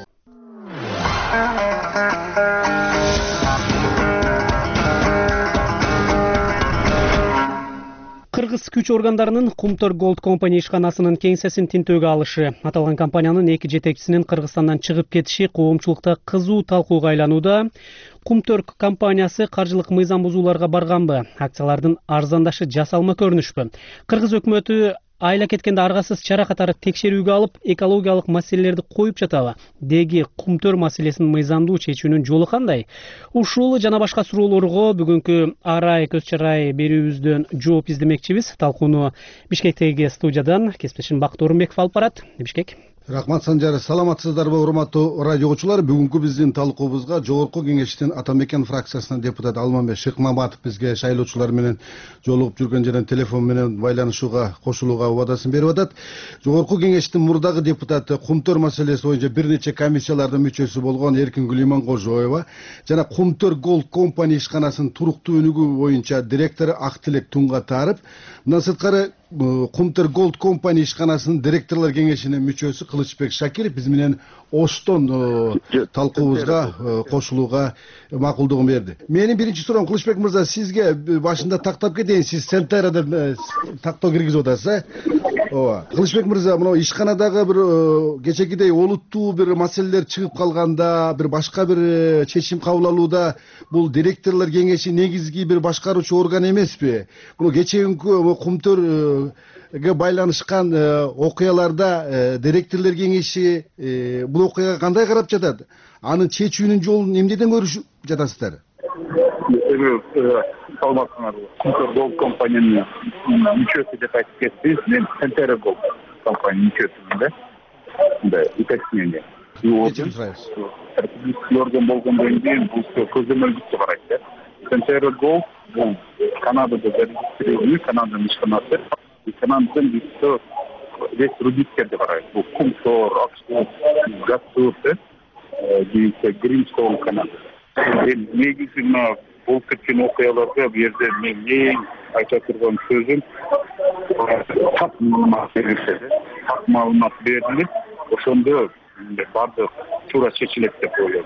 S1: Кыргыз күч органдарынын Кумтор Gold Company ишканасынын кеңсесин тинтөөгө алышы, аталган компаниянын 2 жетекчисинин Кыргызстандан чыгып кетиши коомчулукта кызуу талкууга айланууда. Кумтор компаниясы каржылык мыйзам бузууларга барганбы? Акциялардын арзандашы жасалма көрүнүшпү? Кыргыз өкмөтү айла кеткенде аргасыз чара катары текшерүүгө алып, экологиялык маселелерди коюп жатабы? Деги Кумтор маселесин мыйзамдуу чечүүнүн жолу кандай? Ушул жана башка суроолорго бүгүнкү Арай көз чарай берүүбүздөн жооп издемекчибиз. Талкууну Бишкектеги студиядан кесиптешим Бакыт Орунбеков алып барат. Бишкек.
S19: Рахмат Санжар, саламатсыздарбы урматтуу радио угуучулар? Бүгүнкү биздин талкуубузга Жогорку Кеңештин Атамекен фракциясынын депутаты Алмамбет Шыкмаматов бизге шайлоочулар менен жолугуп жүргөн жерден телефон менен байланышууга кошулууга убадасын берип атат. Жогорку Кеңештин мурдагы депутаты Кумтор маселеси боюнча бир нече комиссиялардын мүчөсү болгон Эркингүл Иманкожоева жана Кумтор Gold Company ишканасынын туруктуу өнүгүү боюнча директору Актилек Туңгатаров, мындан сырткары Кумтор Gold Company ишканасынын директорлор кеңешинин мүчөсү Кылычбек Шакиров биз менен Оштон талкуубузга кошулууга макулдугун берди. Менин биринчи суроом, Кылычбек мырза, сизге башында тактап кетейин. Сиз Центарада тактоо киргизип атасыз, ооба. Кылычбек мырза, мына ишканадагы бир кечегидей олуттуу бир маселелер чыгып калганда, бир башка бир чечим кабыл алууда бул директорлор кеңеши негизги бир башкаруучу орган эмеспи? Мына кечээкү Кумтор байланышкан окуяларда директорлор кеңеши бул окуяга кандай карап жатат? Анын чечүүнүн жолун эмнеден көрүшүп жатасыздар?
S20: Саламатсыңарбы? Кумтор Gold Company'нын мүчөсү деп айтып кеттиңиз. Мен Центара Gold Company мүчөсүмүн да. Мындай уточнение. Орган болгондон кийин бул көзөмөлдүккө карайт да. Центара Gold бул Канадада зарегистрированный Канаданын ишканасы. Канададан бизде весь рудниктерди карайт. Бул Кумтор, Оксфорд, Газтур, Гринстоун, Канада. негизи мына болуп кеткен окуяларга бу жерде мен эң айта турган сөзүм так маалымат берилсе, так маалымат берилип, ошондо баардык туура чечилет деп ойлойм.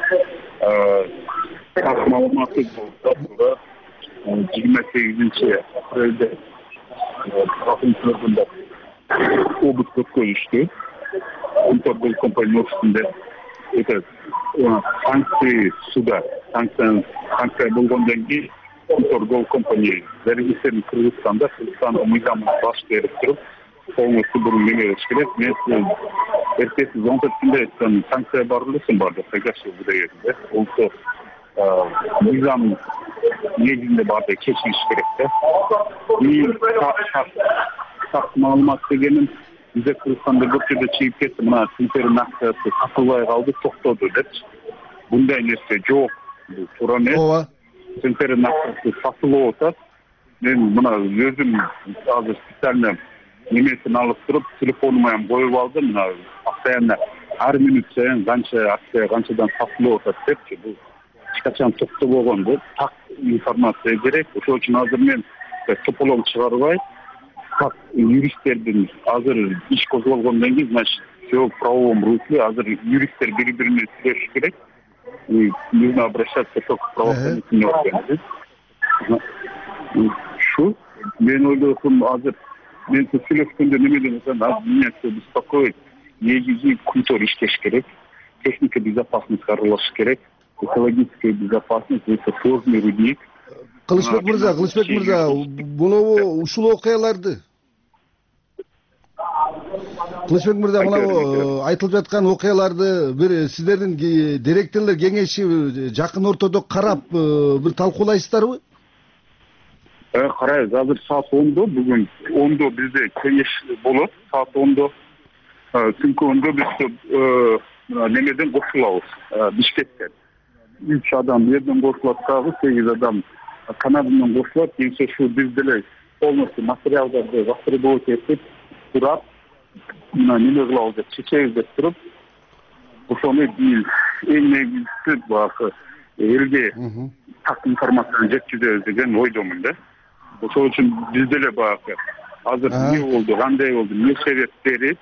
S20: Так маалыматы болсо 28-апрелде прокуратурада обыск өткөрүштү. Кумтөр компания офисинде санкция суда, санкция болгондон кийин Кумтөр компания зарегистрирован Кыргызстанда, Кыргызстандын мыйзамына баш берип туруп, полностью буруп эмелеш керек. Мен эртеси 14-күндө санкция бар элесин барды, кайгасы будай болсо мыйзам негизинде барды чечилиш керек да. Так маалымат дегеним бизде Кыргызстанда бир жерде чыгып кетти, мына Центрдин акциясы сатылбай калды, токтоду депчи. Мындай нерсе жок. Бул туура эмес. Ооба. Центрдин акциясы сатылып атат. Мен мына өзүм азыр специально немесин алып туруп, телефонума коюп алдым. Мына постоянно ар минут сайын канча акция канчадан сатылып атат депчи. Бул эч качан токтобогон деп так информация керек. Ошол үчүн азыр мен тополоң чыгарбай, как юристтердин азыр иш козголгондон кийин, значит, все в правовом русле. Азыр юристтер бири-бирине сүйлөшүш керек. Нужно обращаться только к правоохранительным органам. Шу, мен ойлойм, азыр мен сүйлөшкөндө немеден меня все беспокоит. Негизи Кумтөр иштеш керек, техника безопасности аралашыш керек, экологическая безопасность, это сложный рудник.
S19: Кылычбек мырза, мынабу ушул окуяларды Кылычбек мырза, мынабу айтылып жаткан окуяларды бир сиздердин директорлор кеңеши жакын ортодо карап бир талкуулайсыздарбы?
S20: Карайбыз, азыр саат 10-до, бүгүн 10-до бизде кеңеш болот, саат 10-до. Түнкү 10-до биз немеден кошулабыз, Бишкектен. 3 адам жерден кошулат, 8 адам Канададан кошулат. Кийинче ушу биз деле полностью материалдарды востребовать этип турап, мына неме кылабыз деп чечебиз деп туруп, ошону эң негизгиси баягы элге так информацияны жеткизебиз деген ойдомун да. Ошол үчүн биз деле баягы азыр эмне болду, кандай болду, эмне себептери,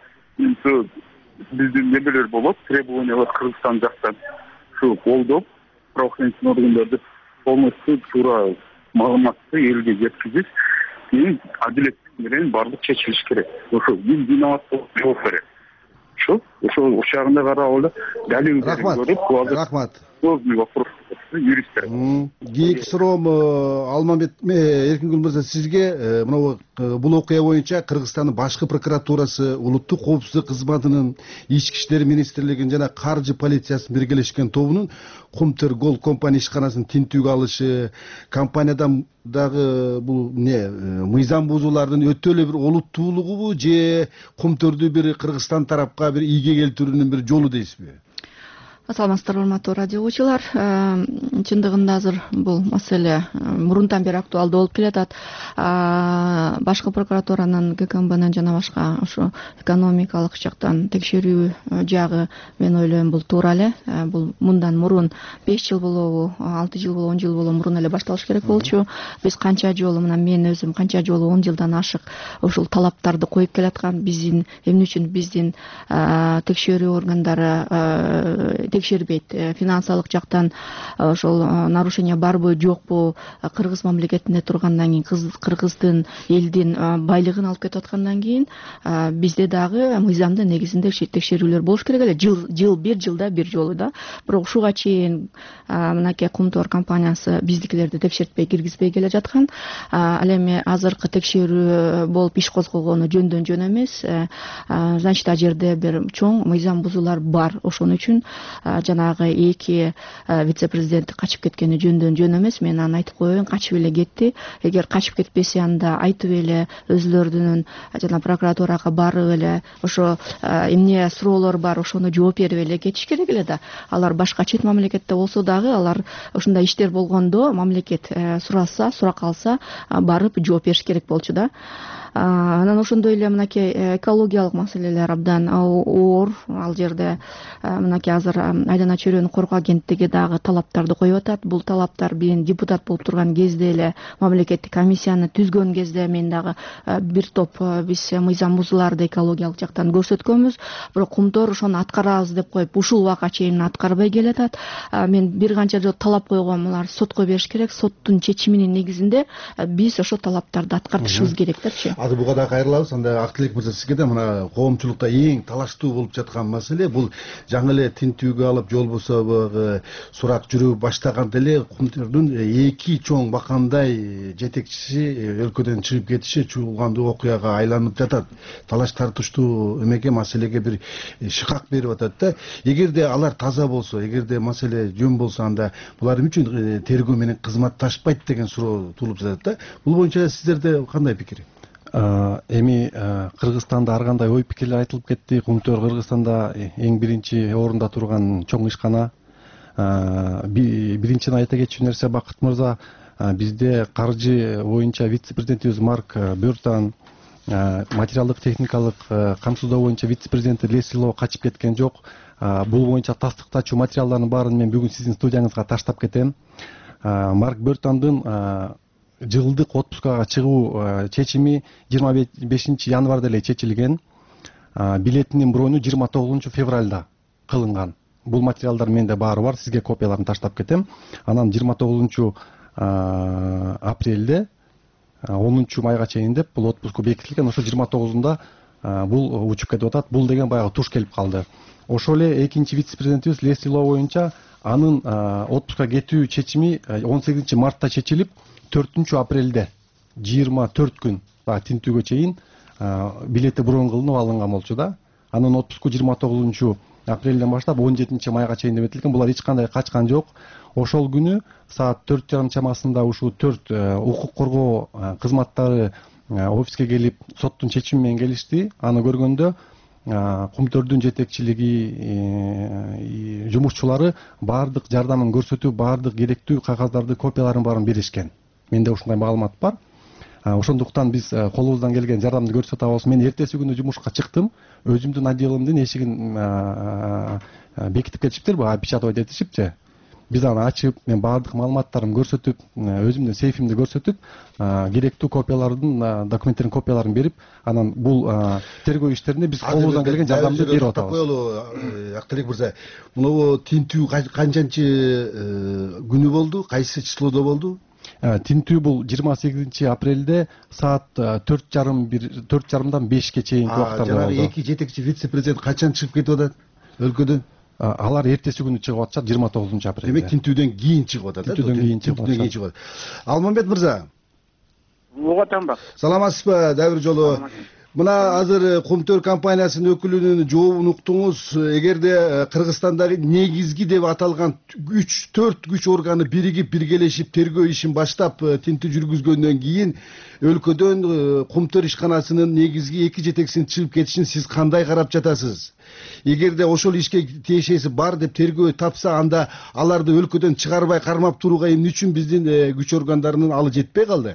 S20: биздин немелер болот, требованиялар Кыргызстан жактан ушу колдоп, правоохранительный органдарды полностью туура маалыматты элге жеткизип, кийин адилеттик менен баардык чечилиш керек. Ошо биз виноват болуп жооп берет. Ошол шагында карап эле далилдерин көрүп,
S19: рахмат.
S20: Сложный вопрос юристтер.
S19: Кийинки суроом Алмамбет Эркингүл мырза, сизге бул окуя боюнча Кыргызстандын башкы прокуратурасы, улуттук коопсуздук кызматынын, ички иштер министрлигинин жана каржы полициясынын биргелешкен тобунун Кумтөр компания ишканасынын тинтүүгө алышы, компаниядан дагы бул мыйзам бузуулардын өтө эле бир олуттуулугубу же Кумтөрдү бир Кыргызстан тарапка бир ийге келтирүүнүн бир жолу дейсизби?
S6: Саламатсыздарбы, урматтуу радио угуучулар. Чындыгында азыр бул маселе мурунтан бери актуалдуу болуп келатат. Башкы прокуратуранын, ГКМБнын жана башка ошо экономикалык жактан текшерүү жагы, мен ойлойм, бул туура эле. Бул мындан мурун 5 жыл болобу, 6 жыл болобу, 10 жыл болобу мурун эле башталыш керек болчу. Биз канча жолу, мына мен өзүм канча жолу 10 жылдан ашык ушул талаптарды коюп келаткан. Биздин эмне үчүн биздин текшерүү органдары текшербейт, финансылык жактан ошол нарушение барбы жокпу, Кыргыз мамлекетинде тургандан кийин, Кыргыздын элдин байлыгын алып кетип аткандан кийин бизде дагы мыйзамдын негизинде текшерүүлөр болуш керек эле. Бир жылда бир жолу да. Бирок ушуга чейин мынакей Кумтөр компаниясы биздикилерди текшертпей киргизбей келе жаткан. Ал эми азыркы текшерүү болуп иш козголгону жөндөн жөн эмес. Значит, ал жерде бир чоң мыйзам бузуулар бар. Ошон үчүн жанагы эки вице-президент качып кеткени жөндөн жөн эмес. Мен аны айтып коеюн, качып эле кетти. Эгер качып кетпесе, анда айтып эле өзүлөрүнүн жана прокуратурага барып эле ошо эмне суроолор бар, ошону жооп берип эле кетиш керек эле да. Алар башка чет мамлекетте болсо дагы, алар ушундай иштер болгондо мамлекет сураса, сурак алса, барып жооп бериш керек болчу да. Анан ошондой эле мынакей экологиялык маселелер абдан оор. Ал жерде мынакей азыр айлана чөйрөнү коргоо агенттиги дагы талаптарды коюп атат. Бул талаптар мен депутат болуп турган кезде эле мамлекеттик комиссияны түзгөн кезде мен дагы бир топ биз мыйзам бузууларды экологиялык жактан көрсөткөнбүз. Бирок Кумтөр ошону аткарабыз деп коюп ушул убакка чейин аткарбай келатат. Мен бир канча жолу талап койгом, булар сотко бериш керек. Соттун чечиминин негизинде биз ошо талаптарды аткартышыбыз керек депчи.
S19: Азыр буга да кайрылабыз. Анда Актилек мырза, сизге да мына коомчулукта эң талаштуу болуп жаткан маселе бул жаңы эле тинтүүгө алып жол бособогу сурак жүрүп баштаганда эле Кумтөрдүн эки чоң бакандай жетекчиси өлкөдөн чыгып кетиши чуулгандуу окуяга айланып жатат. Талаш тартыштуу эмеге маселеге бир шыкак берип атат да. Эгерде алар таза болсо, эгерде маселе жөн болсо, анда булар үчүн тергөө менен кызматташпайт деген суроо туулуп жатат да. Бул боюнча сиздерде кандай пикир?
S21: Эми Кыргызстанда ар кандай ой пикирлер айтылып кетти. Кумтөр Кыргызстанда эң биринчи орунда турган чоң ишкана. Биринчиден айта кетчү нерсе, Бакыт мырза, бизде каржы боюнча вице-президентибиз Марк Бёртон, материалдык техникалык камсыздоо боюнча вице-президенти Лесли Ло качып кеткен жок. Бул боюнча тастыктачу материалдардын баарын мен бүгүн сиздин студияңызга таштап кетем. Марк Бёртондун жылдык отпускага чыгуу чечими 25 январда эле чечилген. Билетинин брону 29 февралда кылынган. Бул материалдар менде баары бар, сизге копияларын таштап кетем. Анан 29 апрелде 10 майга чейин деп бул отпуску бекитилген. Ошо 29-унда бул учуп кетип атат. Бул деген баягы туш келип калды. Ошол эле экинчи вице-президентибиз Лесли Ло боюнча анын отпуска кетүү чечими 18 мартта чечилип, 4 апрелде 24 күн тинтүүгө чейин билети брон кылынып алынган болчу да. Анын отпуску 29 апрелден баштап 17 майга чейин деп этилген. Булар эч кандай качкан жок. Ошол күнү саат 4:30 чамасында ушул 4 укук коргоо кызматтары офиске келип соттун чечими менен келишти. Аны көргөндө Кумтөрдүн жетекчилиги, жумушчулары баардык жардамын көрсөтүп, баардык керектүү кагаздарды, копияларын баарын беришкен. Менде ушундай маалымат бар. Ошондуктан биз колубуздан келген жардамды көрсөтө алабыз. Мен эртеси күнү жумушка чыктым. Өзүмдүн отделимдин эшигин бекитип кетишиптир, опечатывать этишипчи. Биз аны ачып, мен баардык маалыматтарымды көрсөтүп, өзүмдүн сейфимди көрсөтүп, керектүү копиялардын, документтердин копияларын берип, анан бул тергөө иштерине биз колубуздан келген жардамды берип атабыз.
S19: Актилек мырза, мына тинтүү канчанчы күнү болду, кайсы числодо болду?
S21: Тинтүү бул 28 апрелде саат 4:30дан 5ке чейинки убактарда болду.
S19: Жанагы эки жетекчи вице-президент качан чыгып кетип атат өлкөдөн?
S21: Алар эртеси күнү чыгып атышат, 29 апрелде.
S19: Демек тинтүүдөн кийин чыгып атат.
S21: Тинтүүдөн кийин чыгып атат.
S19: Алмамбет мырза.
S22: Угатамбак.
S19: Саламатсызбы? Дагы бир жолу. Мына азыр Кумтөр компаниясынын өкүлүнүн жообун уктуңуз. Эгерде Кыргызстандагы негизги деп аталган 3-4 күч органы биригип, биргелешип тергөө ишин баштап тинтүү жүргүзгөндөн кийин өлкөдөн Кумтөр ишканасынын негизги эки жетекчисинин чыгып кетишин сиз кандай карап жатасыз? Эгерде ошол ишке тиешеси бар деп тергөө тапса, анда аларды өлкөдөн чыгарбай кармап турууга эмне үчүн биздин күч органдарынын алы жетпей калды?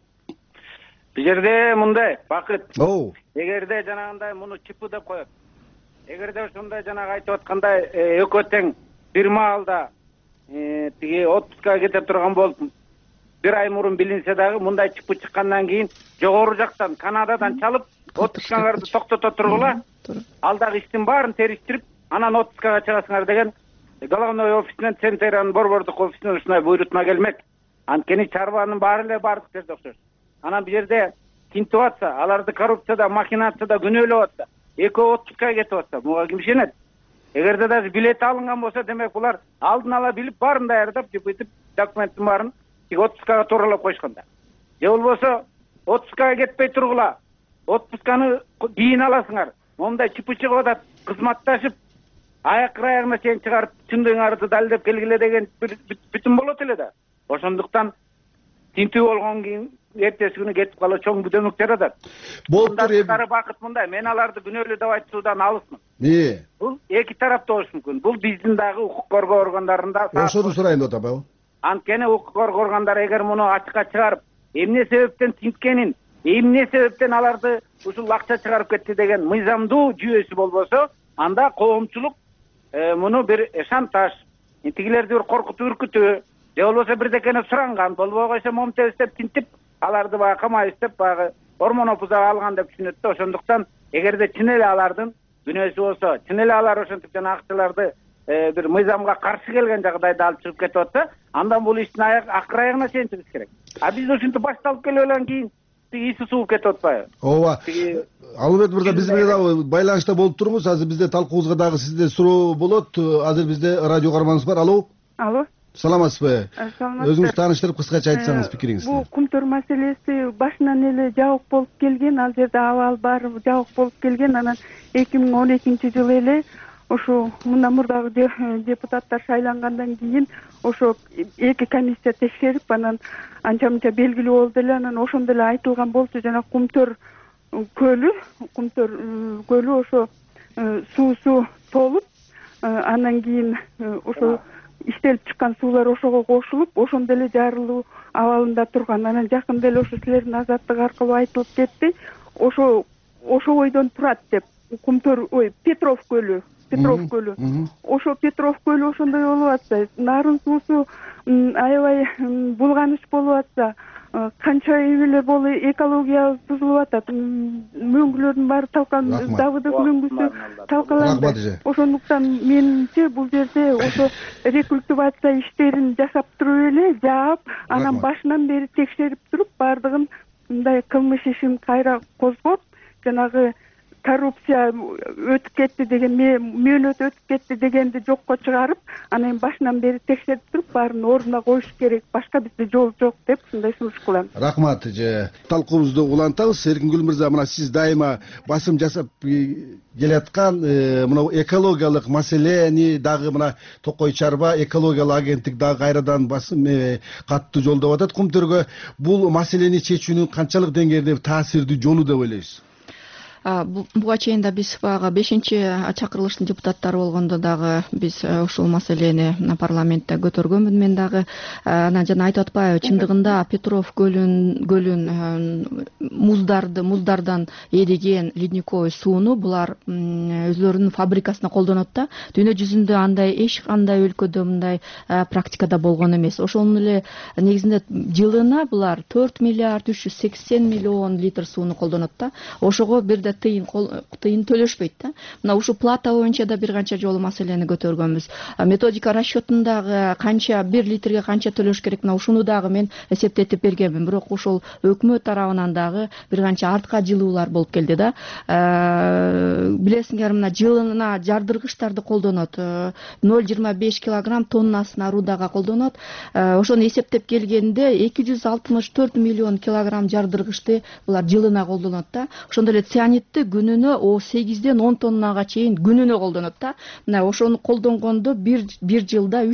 S22: Бул жерде мындай, Бакыт. Эгерде жанагындай муну ЧП деп коет. Эгерде ошондой жанагы айтып аткандай экөө тең бир маалда тиги отпускага кете турган болуп, бир ай мурун билинсе дагы, мындай ЧП чыккандан кийин жогору жактан Канададан чалып, отпускаңарды токтото тургула. Ал дагы иштин баарын териштирип, анан отпускага чыгасыңар деген головной офисинен, Центральный борбордук офисинен ушундай буйрутма келмек. Анткени чарбанын баары эле бардык жерде окшош. Анан бул жерде тинтип атса, аларды коррупцияда, махинацияда күнөөлөп атса, экөө отпускага кетип атса, буга ким ишенет? Эгерде даже билет алынган болсо, демек булар алдын ала билип, баарын даярдап, бүтүп документтин баарын отпускага тууралап койшканда. Же болбосо отпускага кетпей тургула, отпусканы кийин аласыңар. Мондай ЧП чыгып атат, кызматташып, аягына чейин чыгарып, чындыгыңарды далилдеп келгиле деген бүтүн болот эле да. Ошондуктан тинтүү болгон кийин эртеси күнү кетип калуу чоң дөмөктөр атат. Болуптур. Бакыт мындай, мен аларды күнөөлүү деп айтуудан алысмын. Бул эки тараптуу болушу мүмкүн. Бул биздин дагы укук коргоо органдарында.
S19: Ошону сурайын деп атам.
S22: Анткени укук коргоо органдары эгер муну ачыкка чыгарып, эмне себептен тинткенин эмне себептен аларды ушул акча чыгарып кетти деген мыйзамдуу жүйөсү болбосо, анда коомчулук муну бир шантаж, тигилерди бир коркутуп үркүтүү, же болбосо бирдекени суранган, болбой койсо момтебиз деп тинтип, аларды баягы камайбыз деп баягы ормон опузага алган деп түшүнөт да. Ошондуктан эгерде чын эле алардын күнөөсү болсо, чын эле алар ошентип жана акчаларды бир мыйзамга каршы келген жагдайда алып чыгып кетип атса, андан бул иштин акыр аягына чейин чыгыш керек. А биз ушинтип башталып келип анан кийин иси сууп кетип атпайбы?
S19: Ооба. Албет мырза, биз менен дагы байланышта болуп туруңуз. Азыр бизде талкуубузга дагы сизде суроо болот. Азыр бизде радио каарманыбыз бар. Алло.
S2: Алло.
S19: Саламатсызбы?
S2: Саламатсызбы.
S19: Өзүңүз тааныштырып кыскача айтсаңыз пикириңизди.
S2: Бул кумтөр маселеси башынан эле жабык болуп келген, ал жерде абал баары жабык болуп келген. Анан 2012-жылы эле ошо мындан мурдагы депутаттар шайлангандан кийин ошо эки комиссия текшерип, анан анча мынча белгилүү болду эле. Анан ошондо эле айтылган болчу, жана Кумтөр көлү ошо суусу толуп, андан кийин ошо иштелип чыккан суулар ошого кошулуп, ошондо эле жарылуу абалында турган. Анан жакында эле ошо силердин Азаттык аркылуу айтылып кетти. Ошо бойдон турат деп. Кумтөр, Петров көлү. Ошо Петров көлү ошондой болуп атса, нарын суусу аябай булганыч болуп атса, канча эле болу экология бузулуп атат. Мөңгүлөрдүн баары талкаланып, Давыдов мөңгүсү талкаланды. Ошондуктан менимче бул жерде ошо рекультивация иштерин жасап туруп эле, жаап, анан башынан бери текшерип туруп, баардыгын мындай кылмыш ишин кайра козгоп, жанагы коррупция өтүп кетти деген, мөөнөт өтүп кетти дегенди жокко чыгарып, анан башынан бери текшерип туруп, баарын ордуна коюш керек. Башка бизде жол жок деп ушундай сунуш кылам.
S19: Рахмат. Талкуубузду улантабыз. Эркингүл мырза, мына сиз дайыма басым жасап келаткан мына экологиялык маселени дагы мына Токой Чарба экологиялык агенттик дагы кайрадан басым каттуу жолдоп атат Кумтөргө. Бул маселени чечүүнүн канчалык деңгээлде таасирдүү жолу деп ойлойсуз?
S6: Буга чейин да биз баягы 5-чакырылыштын депутаттары болгондо дагы биз ушул маселени парламентте көтөргөнмүн мен дагы. Анан жана айтып атпайбы, чындыгында Петров көлүн муздардан эриген ледниковый сууну булар өзлөрүнүн фабрикасына колдонот да. Дүйнө жүзүндө андай эч кандай өлкөдө мындай практикада болгон эмес. Ошонун эле негизинде жылына булар 4 миллиард 380 миллион литр сууну колдонот да. Ошого бирде тыйын төлөшпөйт да. Мына ушул плата боюнча да бир канча жолу маселени көтөргөнбүз. Методика расчетундагы канча 1 литрге канча төлөш керек, мына ушуну дагы мен эсептетип бергенмин. Бирок ушул өкмөт тарабынан дагы бир канча артка жылуулар болуп келди да. Билесиңер, мына жылына жардыргычтарды колдонот. 0,25 килограмм тоннасына рудага колдонот. Ошону эсептеп келгенде 264 миллион килограмм жардыргычты булар жылына колдонот да. Ошондо эле цианидти күнүнө 8-ден 10 тоннага чейин күнүнө колдонот да. Мына ошону колдонгондо бир жылда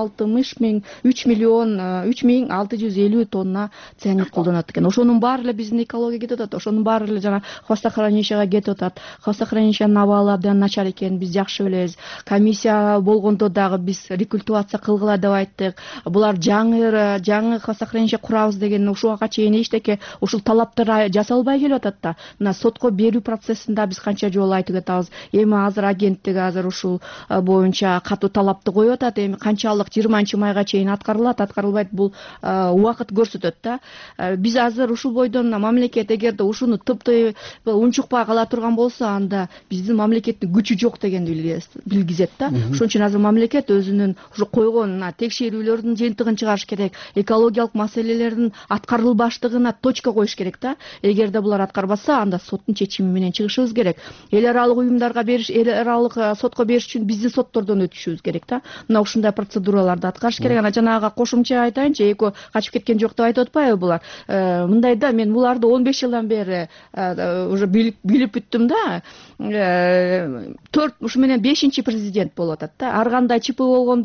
S6: 3,650 тонна цианид колдонот экен. Ошонун баары эле биздин экологияга кетип атат. Ошонун баары эле жана хвостохранилищеге кетип атат. Хвостохранилищенин абалы абдан начар экенин биз жакшы билебиз. Комиссия болгондо дагы биз рекультивация кылгыла деп айттык. Булар жаңы хвостохранилище курабыз деген ушуга чейин эчтеке ушул талаптар жасалбай келип атат да. Мына сотко берүү процессинде биз канча жолу айтып атабыз. Эми азыр агенттик ушул боюнча катуу талапты коюп атат. Эми канчалык 20-майга чейин аткарылат, аткарылбайт, бул убакыт көрсөтөт да. Биз азыр ушул бойдон мамлекет эгерде ушуну тыпты унчукпай кала турган болсо, анда биздин мамлекеттин күчү жок дегенди билгизет да. Ошон үчүн азыр мамлекет өзүнүн ушу койгон текшерүүлөрдүн жыйынтыгын чыгарыш керек. Экологиялык маселелердин аткарылбаштыгына точка коюш керек да. Эгерде булар аткарбаса, анда соттун чечими менен чыгышыбыз керек. Эл аралык уюмдарга бериш, эл аралык сотко бериш үчүн биздин соттордон өтүшүбүз керек да. Мына ушундай процедураларды аткарыш керек. Анан жанагы кошумча айтайынчы, эко качып кеткен жок деп айтып атпайбы булар. Мындай да, мен буларды 15 жылдан бери уже билип бүттүм да. 4 ушу менен 5-президент болуп атат да. Ар кандай чипи болгондо эле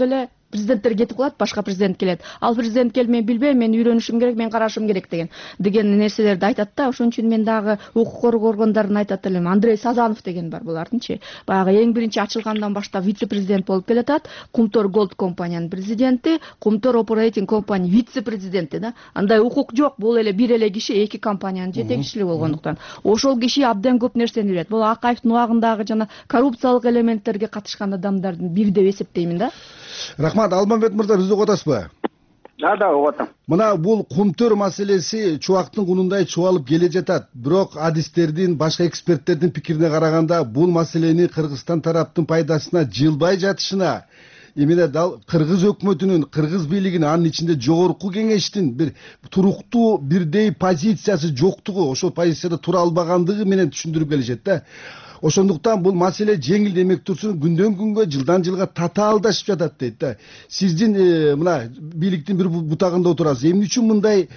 S6: президенттер кетип калат, башка президент келет. Ал президент келип мен билбейм, мен үйрөнүшүм керек, мен карашым керек деген нерселерди айтат да. Ошон үчүн мен дагы укук коргоо органдарына айтат элем. Андрей Сазанов деген бар булардынчы. Баягы эң биринчи ачылгандан баштап вице-президент болуп келатат. Кумтор Gold компаниянын президенти, Кумтор Operating Company вице-президенти да. Андай укук жок, бул эле бир эле киши эки компаниянын жетекчиси болгондуктан. Ошол киши абдан көп нерсени билет. Бул Акаевдин убагындагы жана коррупциялык элементтерге катышкан адамдардын бири деп эсептеймин да.
S19: Рахмат, Алмамбет мырза, бизди угуп атасызбы?
S22: Да, угуп атам.
S19: Мына бул кумтөр маселеси чубактын кунундай чубалып келе жатат. Бирок адистердин, башка эксперттердин пикирине караганда, бул маселени Кыргызстан тараптын пайдасына жылбай жатышына эмне дал кыргыз өкмөтүнүн, кыргыз бийлигинин, анын ичинде жогорку кеңештин бир туруктуу бирдей позициясы жоктугу, ошол позицияда тура албагандыгы менен түшүндүрүп келишет да. Ошондуктан бул маселе жеңил демек турсун, күндөн күнгө, жылдан жылга татаалдашып жатат дейт да. Сиздин мына бийликтин бир бутагында отурасыз. Эмне үчүн мындай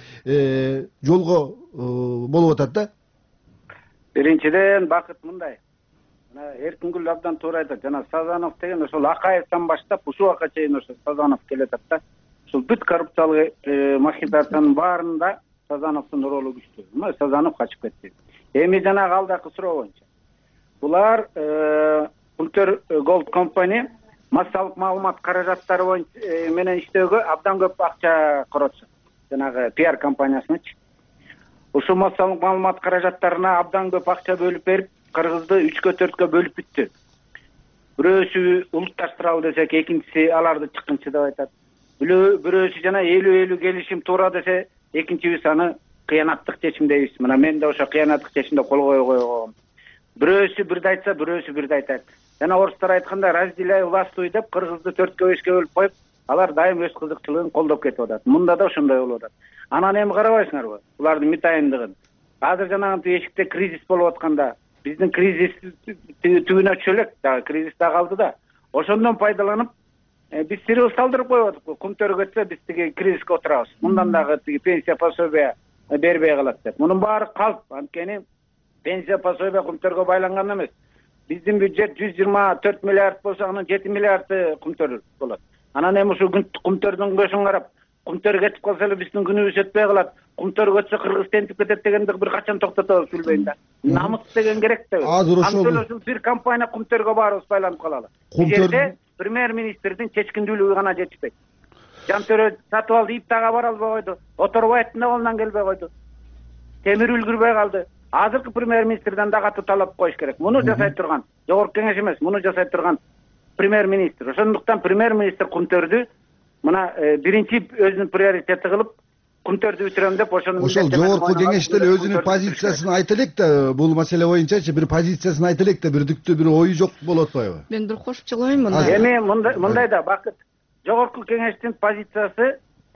S19: жолго болуп атат да?
S22: Биринчиден бакыт мындай. Мына Эркингүл абдан туура айтат. Жана Сазанов деген ошол Акаевден баштап ушул убакка чейин ошо Сазанов келатат да. Ушул бүт коррупциялык махинациянын баарында Сазановдун ролу күчтүү. Мына Сазанов качып кетти. Эми жанагы алдакы суроо боюнча булар Кумтор Gold Company массалык маалымат каражаттары боюнча менен иштөөгө абдан көп акча коротушат. Жанагы PR компаниясынычы. Ушул массалык маалымат каражаттарына абдан көп акча бөлүп берип, Кыргызды 3-кө 4-кө бөлүп бүттү. Бирөөсү улутташтыралы десек, экинчиси аларды чыккынчы деп айтат. Бирөөсү жана 50-50 келишим туура десе, экинчибиз аны кыянаттык чечим дейбиз. Мына мен да ошо кыянаттык чечимде кол койгом. Бирөөсү бирди айтса, бирөөсү бирди айтат. Жана орустар айтканда разделяй властвуй деп Кыргызды 4-кө 5-кө бөлүп коюп, алар дайым өз кызыкчылыгын колдоп кетип атат. Мында да ошондой болуп атат. Анан эми карабайсыңарбы? Булардын митайындыгын. Азыр жанагы эшикте кризис болуп атканда, биздин кризис түбүнө чөлөк, дагы кризис да калды да. Ошондон пайдаланып, биз сирибиз салдырып коюп атык. Кумтөр кетсе, биз тиги кризиске отурабыз. Мындан дагы тиги пенсия пособия бербей калат деп. Мунун баары калп, анткени пенсия пособия Кумтөргө байланган эмес. Биздин бюджет 124 миллиард болсо, анын 7 миллиарды Кумтөр болот. Анан эми ушу Кумтөрдүн көшүн карап, Кумтөр кетип калса эле биздин күнүбүз өтпөй калат. Кумтөр кетсе Кыргыз тентип кетет дегенди бир качан токтотобуз билбейм да. Намыс деген керек да.
S19: Азыр
S22: ошол бир компания Кумтөргө баарыбыз байланып калалы. Жерде премьер-министрдин чечкиндүүлүгү гана жетишпейт. Жантөрө сатып алды, Иптага бара албай койду. Оторбаевдин колунан келбей койду. Темир үлгүрбөй калды. Азыркы премьер-министрден да катуу талап коюш керек. Муну жасай турган жогорку кеңеш эмес, муну жасай турган премьер-министр. Ошондуктан премьер-министр Кумтөрдү мына биринчи өзүнүн приоритети кылып Кумтөрдү бүтүрөм деп ошону
S19: жогорку кеңеште эле өзүнүн позициясын айта элек да, бул маселе боюнчачы бир позициясын айта элек да, бирдиктүү бир ою жок болуп атпайбы?
S6: Мен бир кошумча коеюн мында.
S22: Эми мындай да бакыт. Жогорку кеңештин позициясы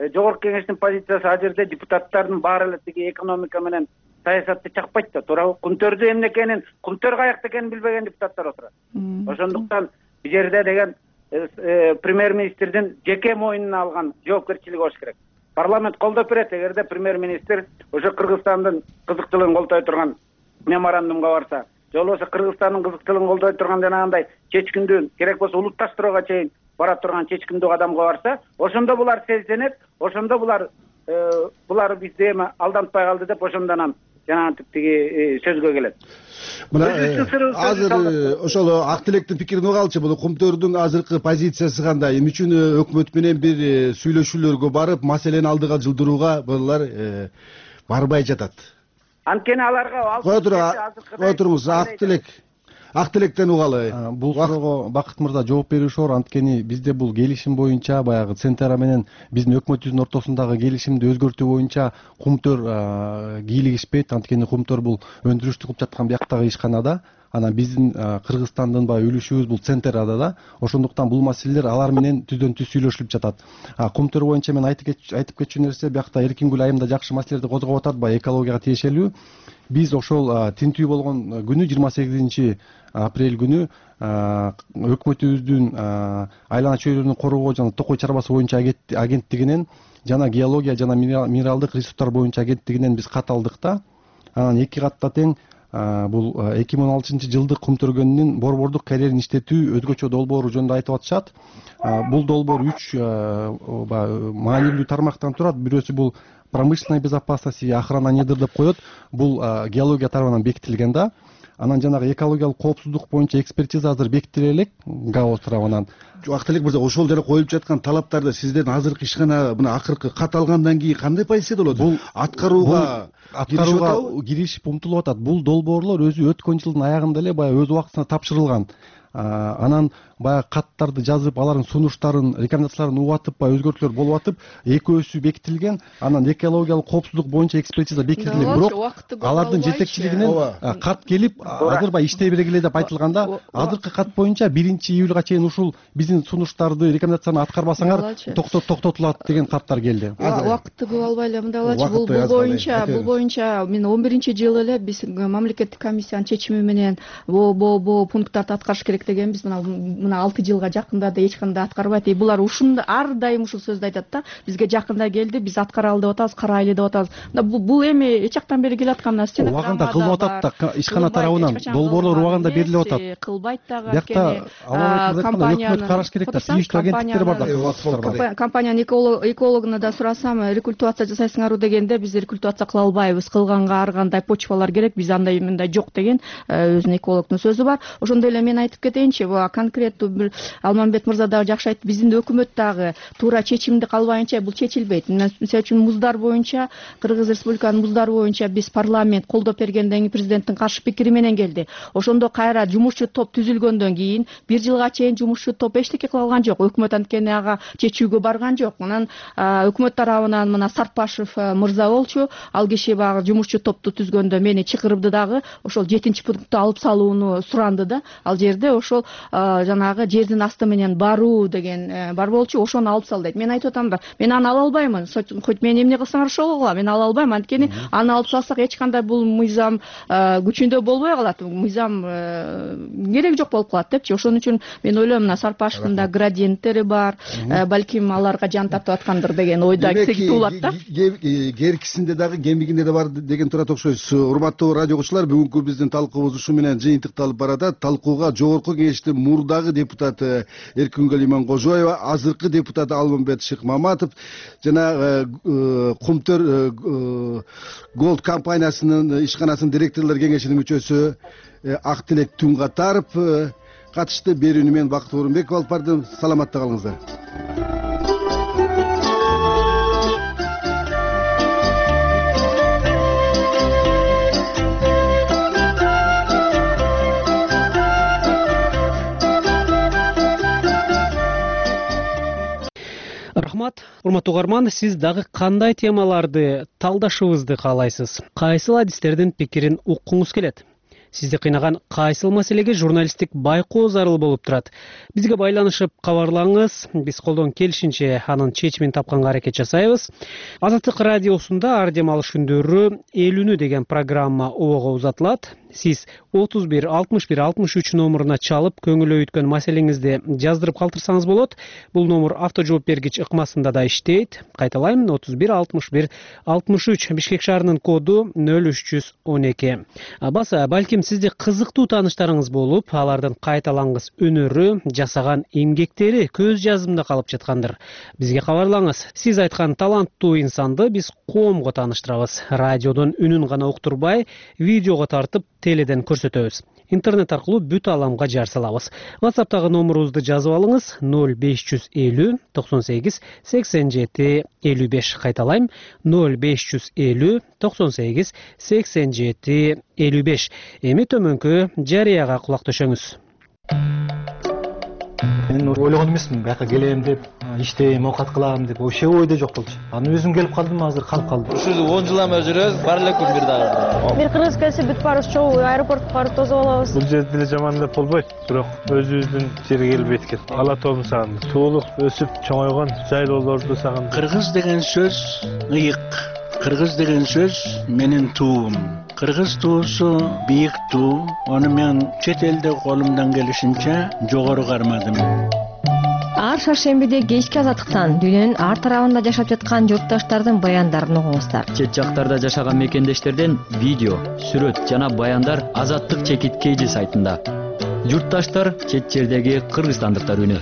S22: ал жерде депутаттардын баары эле тиги экономика менен саясатты чакпайт да, туурабы? Кумтөрдү эмне экенин, Кумтөр каякта экенин билбеген депутаттар отурат. Ошондуктан бул жерде деген премьер-министрдин жеке мойнуна алган жоопкерчилиги болуш керек. Парламент колдоп берет, эгерде премьер-министр ошо Кыргызстандын кызыкчылыгын колдой турган меморандумга барса, же болбосо Кыргызстандын кызыкчылыгын колдой турган жанагындай чечкиндүү, керек болсо улутташтырууга чейин бара турган чечкиндүү кадамга барса, ошондо булар сезенет, ошондо булар бизди эми алдантпай калды деп ошондон жанагы тиги сөзгө келет.
S19: Мына азыр ошол Ак Тилектин пикирин угалчы, бул Кумтөрдүн азыркы позициясы кандай? Эмне үчүн өкмөт менен бир сүйлөшүүлөргө барып, маселени алдыга жылдырууга булар барбай жатат?
S22: Анткени аларга
S19: кой туруңуз, Ак Тилектен угалы.
S21: Бул суроого Бакыт мырза жооп бериши оор, анткени бизде бул келишим боюнча баягы Центра менен биздин өкмөтүбүздүн ортосундагы келишимди өзгөртүү боюнча Кумтөр кийлигишпейт, анткени Кумтөр бул өндүрүштү кылып жаткан бияктагы ишканада, анан биздин Кыргызстандын баягы үлүшүбүз бул Центрада да. Ошондуктан бул маселелер алар менен түздөн түз сүйлөшүлүп жатат. Кумтөр боюнча мен айтып кетчү нерсе, биякта Эркингүл айымда жакшы маселелерди козгоп атат, баягы экологияга тиешелүү. Биз ошол тинтүү болгон күнү 28 апрель күнү өкмөтүбүздүн айлана чөйрөнү коргоо жана Токой чарбасы боюнча агенттигинен жана геология жана минералдык ресурстар боюнча агенттигинен биз кат алдык да. Анан 2 катта тең бул 2016 жылдык Кумтөргөндүн борбордук карьерин иштетүү өзгөчө долбоору жөнүндө айтып атышат. Бул долбоор 3 маанилүү тармактан турат. Бирөөсү бул промышленная безопасность и охрана недр деп коет. Бул геология тарабынан бекитилген да. Анан жанагы экологиялык коопсуздук боюнча экспертиза азыр бекитиле элек ГАО тарабынан.
S19: Актылык мырза, ошол жерде коюлуп жаткан талаптарды сиздердин азыркы ишкана мына акыркы кат алгандан кийин кандай позиция болот? Бул аткарууга
S21: киришип умтулуп атат. Бул долбоорлор өзү өткөн жылдын аягында эле баягы өз убактысында тапшырылган. Анан баягы каттарды жазып, алардын сунуштарын, рекомендацияларын угатып, өзгөртүүлөр болуп атып, экөөсү бекитилген. Анан экологиялык коопсуздук боюнча экспертиза бекитилген. Бирок алардын жетекчилигинен кат келип, азыр баягы иштей бергиле деп айтылганда, азыркы кат боюнча 1-июлга чейин ушул биздин сунуштарды, рекомендацияны аткарбасаңар токтотулат деген каттар келди.
S6: Убакытты көп албай эле мындай болчу. Бул боюнча мен 11-жылы эле биз мамлекеттик комиссиянын чечими менен бу пункттарды аткарыш керек дегенбиз. Мына 6 жылга жакында да эч кандай аткарбайт. Булар ушунда ар дайым ушул сөздү айтат да. Бизге жакында келди, биз аткаралы деп атабыз, карайлы деп атабыз. Бул эми эч жактан бери келаткан нерсе.
S21: Убагында кылып атат да, ишкана тарабынан долбоорлор убагында берилип атат.
S6: Кылбайт дагы.
S21: Бияқта компанияны караш керек да, тийиштүү агенттиктер бар да.
S6: Компаниянын экологуна да сурасам, рекультивация жасайсыңарбы дегенде, биз рекультивация кыла албайбыз. Кылганга ар кандай почвалар керек, биз андай мындай жок деген өзүнүн экологдун сөзү бар. Ошондой эле мен айтып кетейинчи, конкреттүү бир Алмамбет мырза дагы жакшы айтты. Биздин өкмөт дагы туура чечимди калбайынча бул чечилбейт. Мисалы үчүн муздар боюнча, Кыргыз Республиканын муздары боюнча биз парламент колдоп бергенден кийин президенттин каршы пикири менен келди. Ошондо кайра жумушчу топ түзүлгөндөн кийин 1 жылга чейин жумушчу топ эчтеке кыла алган жок. Өкмөт анткени ага чечүүгө барган жок. Анан өкмөт тарабынан мына Сарпашев мырза болчу. Ал киши багы жумушчу топту түзгөндө мени чакырды дагы ошол 7-пунктту алып салууну суранды да. Ал жерде ошол жанагы жердин асты менен баруу деген бар болчу, ошону алып сал дейт. Мен айтып атам да, мен аны ала албаймын. Хоть мен эмне кылсаңар ошол кыла, мен ала албайм. Анткени аны алып салсак эч кандай бул мыйзам күчүндө болбой калат. Мыйзам кереги жок болуп калат депчи. Ошон үчүн мен ойлойм, мына Сарпашевдин да градиенттери бар, балким аларга жан тартып аткандыр деген ойда туулат да.
S19: Керкисинде дагы кемигинде да бар деген турат окшойсуз. Урматтуу радио угуучулар, бүгүнкү биздин талкуубуз ушу менен жыйынтыкталып баратат. Талкууга жогорку кеңештин мурдагы депутаты Эркүнгүл Иманкожоева, азыркы депутаты Алмамбет Шыкмаматов жана Кумтөр Голд компаниясынын ишканасынын директорлор кеңешинин мүчөсү Актилек Түнгатаров катышты. Берүүнү мен Бакыт Орунбеков алып бардым. Саламатта калыңыздар.
S1: Рахмат. Урматтуу угарман, сиз дагы кандай темаларды талдашыбызды каалайсыз? Кайсыл адистердин пикирин уккуңуз келет? Сизди кыйнаган кайсыл маселеге журналисттик байкоо зарыл болуп турат? Бизге байланышып кабарлаңыз. Биз колдон келишинче анын чечимин тапканга аракет жасайбыз. Азаттык радиосунда ар дем алыш күндөрү 50 деген программа обого узатылат. Сиз 31 61 63 номуруна чалып, көңүл өйткөн маселеңизди жаздырып калтырсаңыз болот. Бул номер автожжооп бергич ыкмасында да иштейт. Кайталайм, 31 61 63. Бишкек шаарынын коду 0312. Баса, балким сизде кызыктуу тааныштарыңыз болуп, алардын кайталангыс өнөрү, жасаган эмгектери көз жазымда калып жаткандыр. Бизге кабарлаңыз. Сиз айткан таланттуу инсанды биз коомго тааныштырабыз. Радиодон үнүн гана уктурбай, видеого тартып теледен көрсөтөбүз. Интернет аркылуу бүт аламга жар салабыз. WhatsApp'тагы номерубузду жазып алыңыз: 0550 98 87 55. Кайталайм: 0550 98 87 55. Эми төмөнкү жарыяга кулак төшөңүз.
S3: Мен ойлогон эмесмин, бияка келем деп, иштейм, оокат кылам деп, вообще ойдо жок болчу. Аны өзүм келип калдым, азыр калып калдым.
S8: Ушул 10 жыл эме жүрөбүз, бар эле күн бир дагы.
S23: Бир кыргыз келсе бүт баарыбыз чогуу аэропортко барып тосуп алабыз.
S3: Бул жерде деле жаман деп болбойт, бирок өзүбүздүн жерге келбейт экен. Ала тоому сагындым. Суулук өсүп чоңойгон жайлоолорду сагындым.
S24: Кыргыз деген сөз ыйык. Кыргыз деген сөз менин туум. Кыргыз туусу бийик туу. Аны мен чет элде колумдан келишинче жогору кармадым.
S23: ар шаршембиде кечки азаттыктан дүйнөнүн ар тарабында жашап жаткан журтташтардын баяндарын угуңуздар.
S7: Чет жактарда жашаган мекендештерден видео, сүрөт жана баяндар Азаттык чекит KG сайтында. Журтташтар чет жердеги кыргызстандыктар үнү.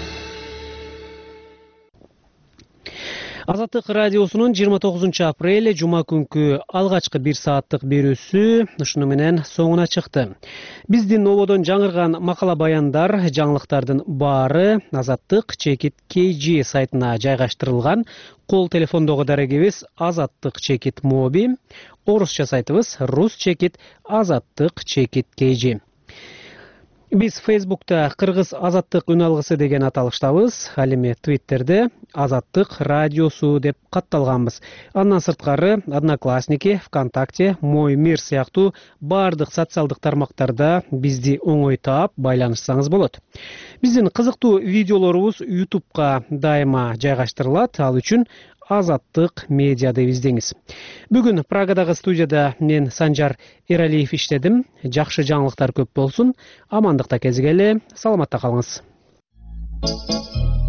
S1: Азаттык радиосунун 29 апрель жума күнкү алгачкы 1 сааттык берүүсү ушуну менен соңуна чыкты. Биздин ободон жаңырган макала баяндар, жаңылыктардын баары Азаттык чекит KG сайтына жайгаштырылган. Кол телефондогу дарегибиз Азаттык чекит моби, орусча сайтыбыз Рус чекит Азаттык чекит KG. Биз Facebook'ta Кыргыз Азаттык үн алгысы деген аталыштабыз. Ал эми Twitter'де Азаттык радиосу деп катталганбыз. Андан сырткары Одноклассники, ВКонтакте, Мой мир сыяктуу бардык социалдык тармактарда бизди оңой таап байланышсаңыз болот. Биздин кызыктуу видеолорубуз YouTube'га дайыма жайгаштырылат. Ал үчүн Азаттык медиа деп издеңиз. Бүгүн Прагадагы студияда мен Санжар Эралиев иштедим. Жакшы жаңылыктар көп болсун. Амандыкта кезигели. Саламатта калыңыз.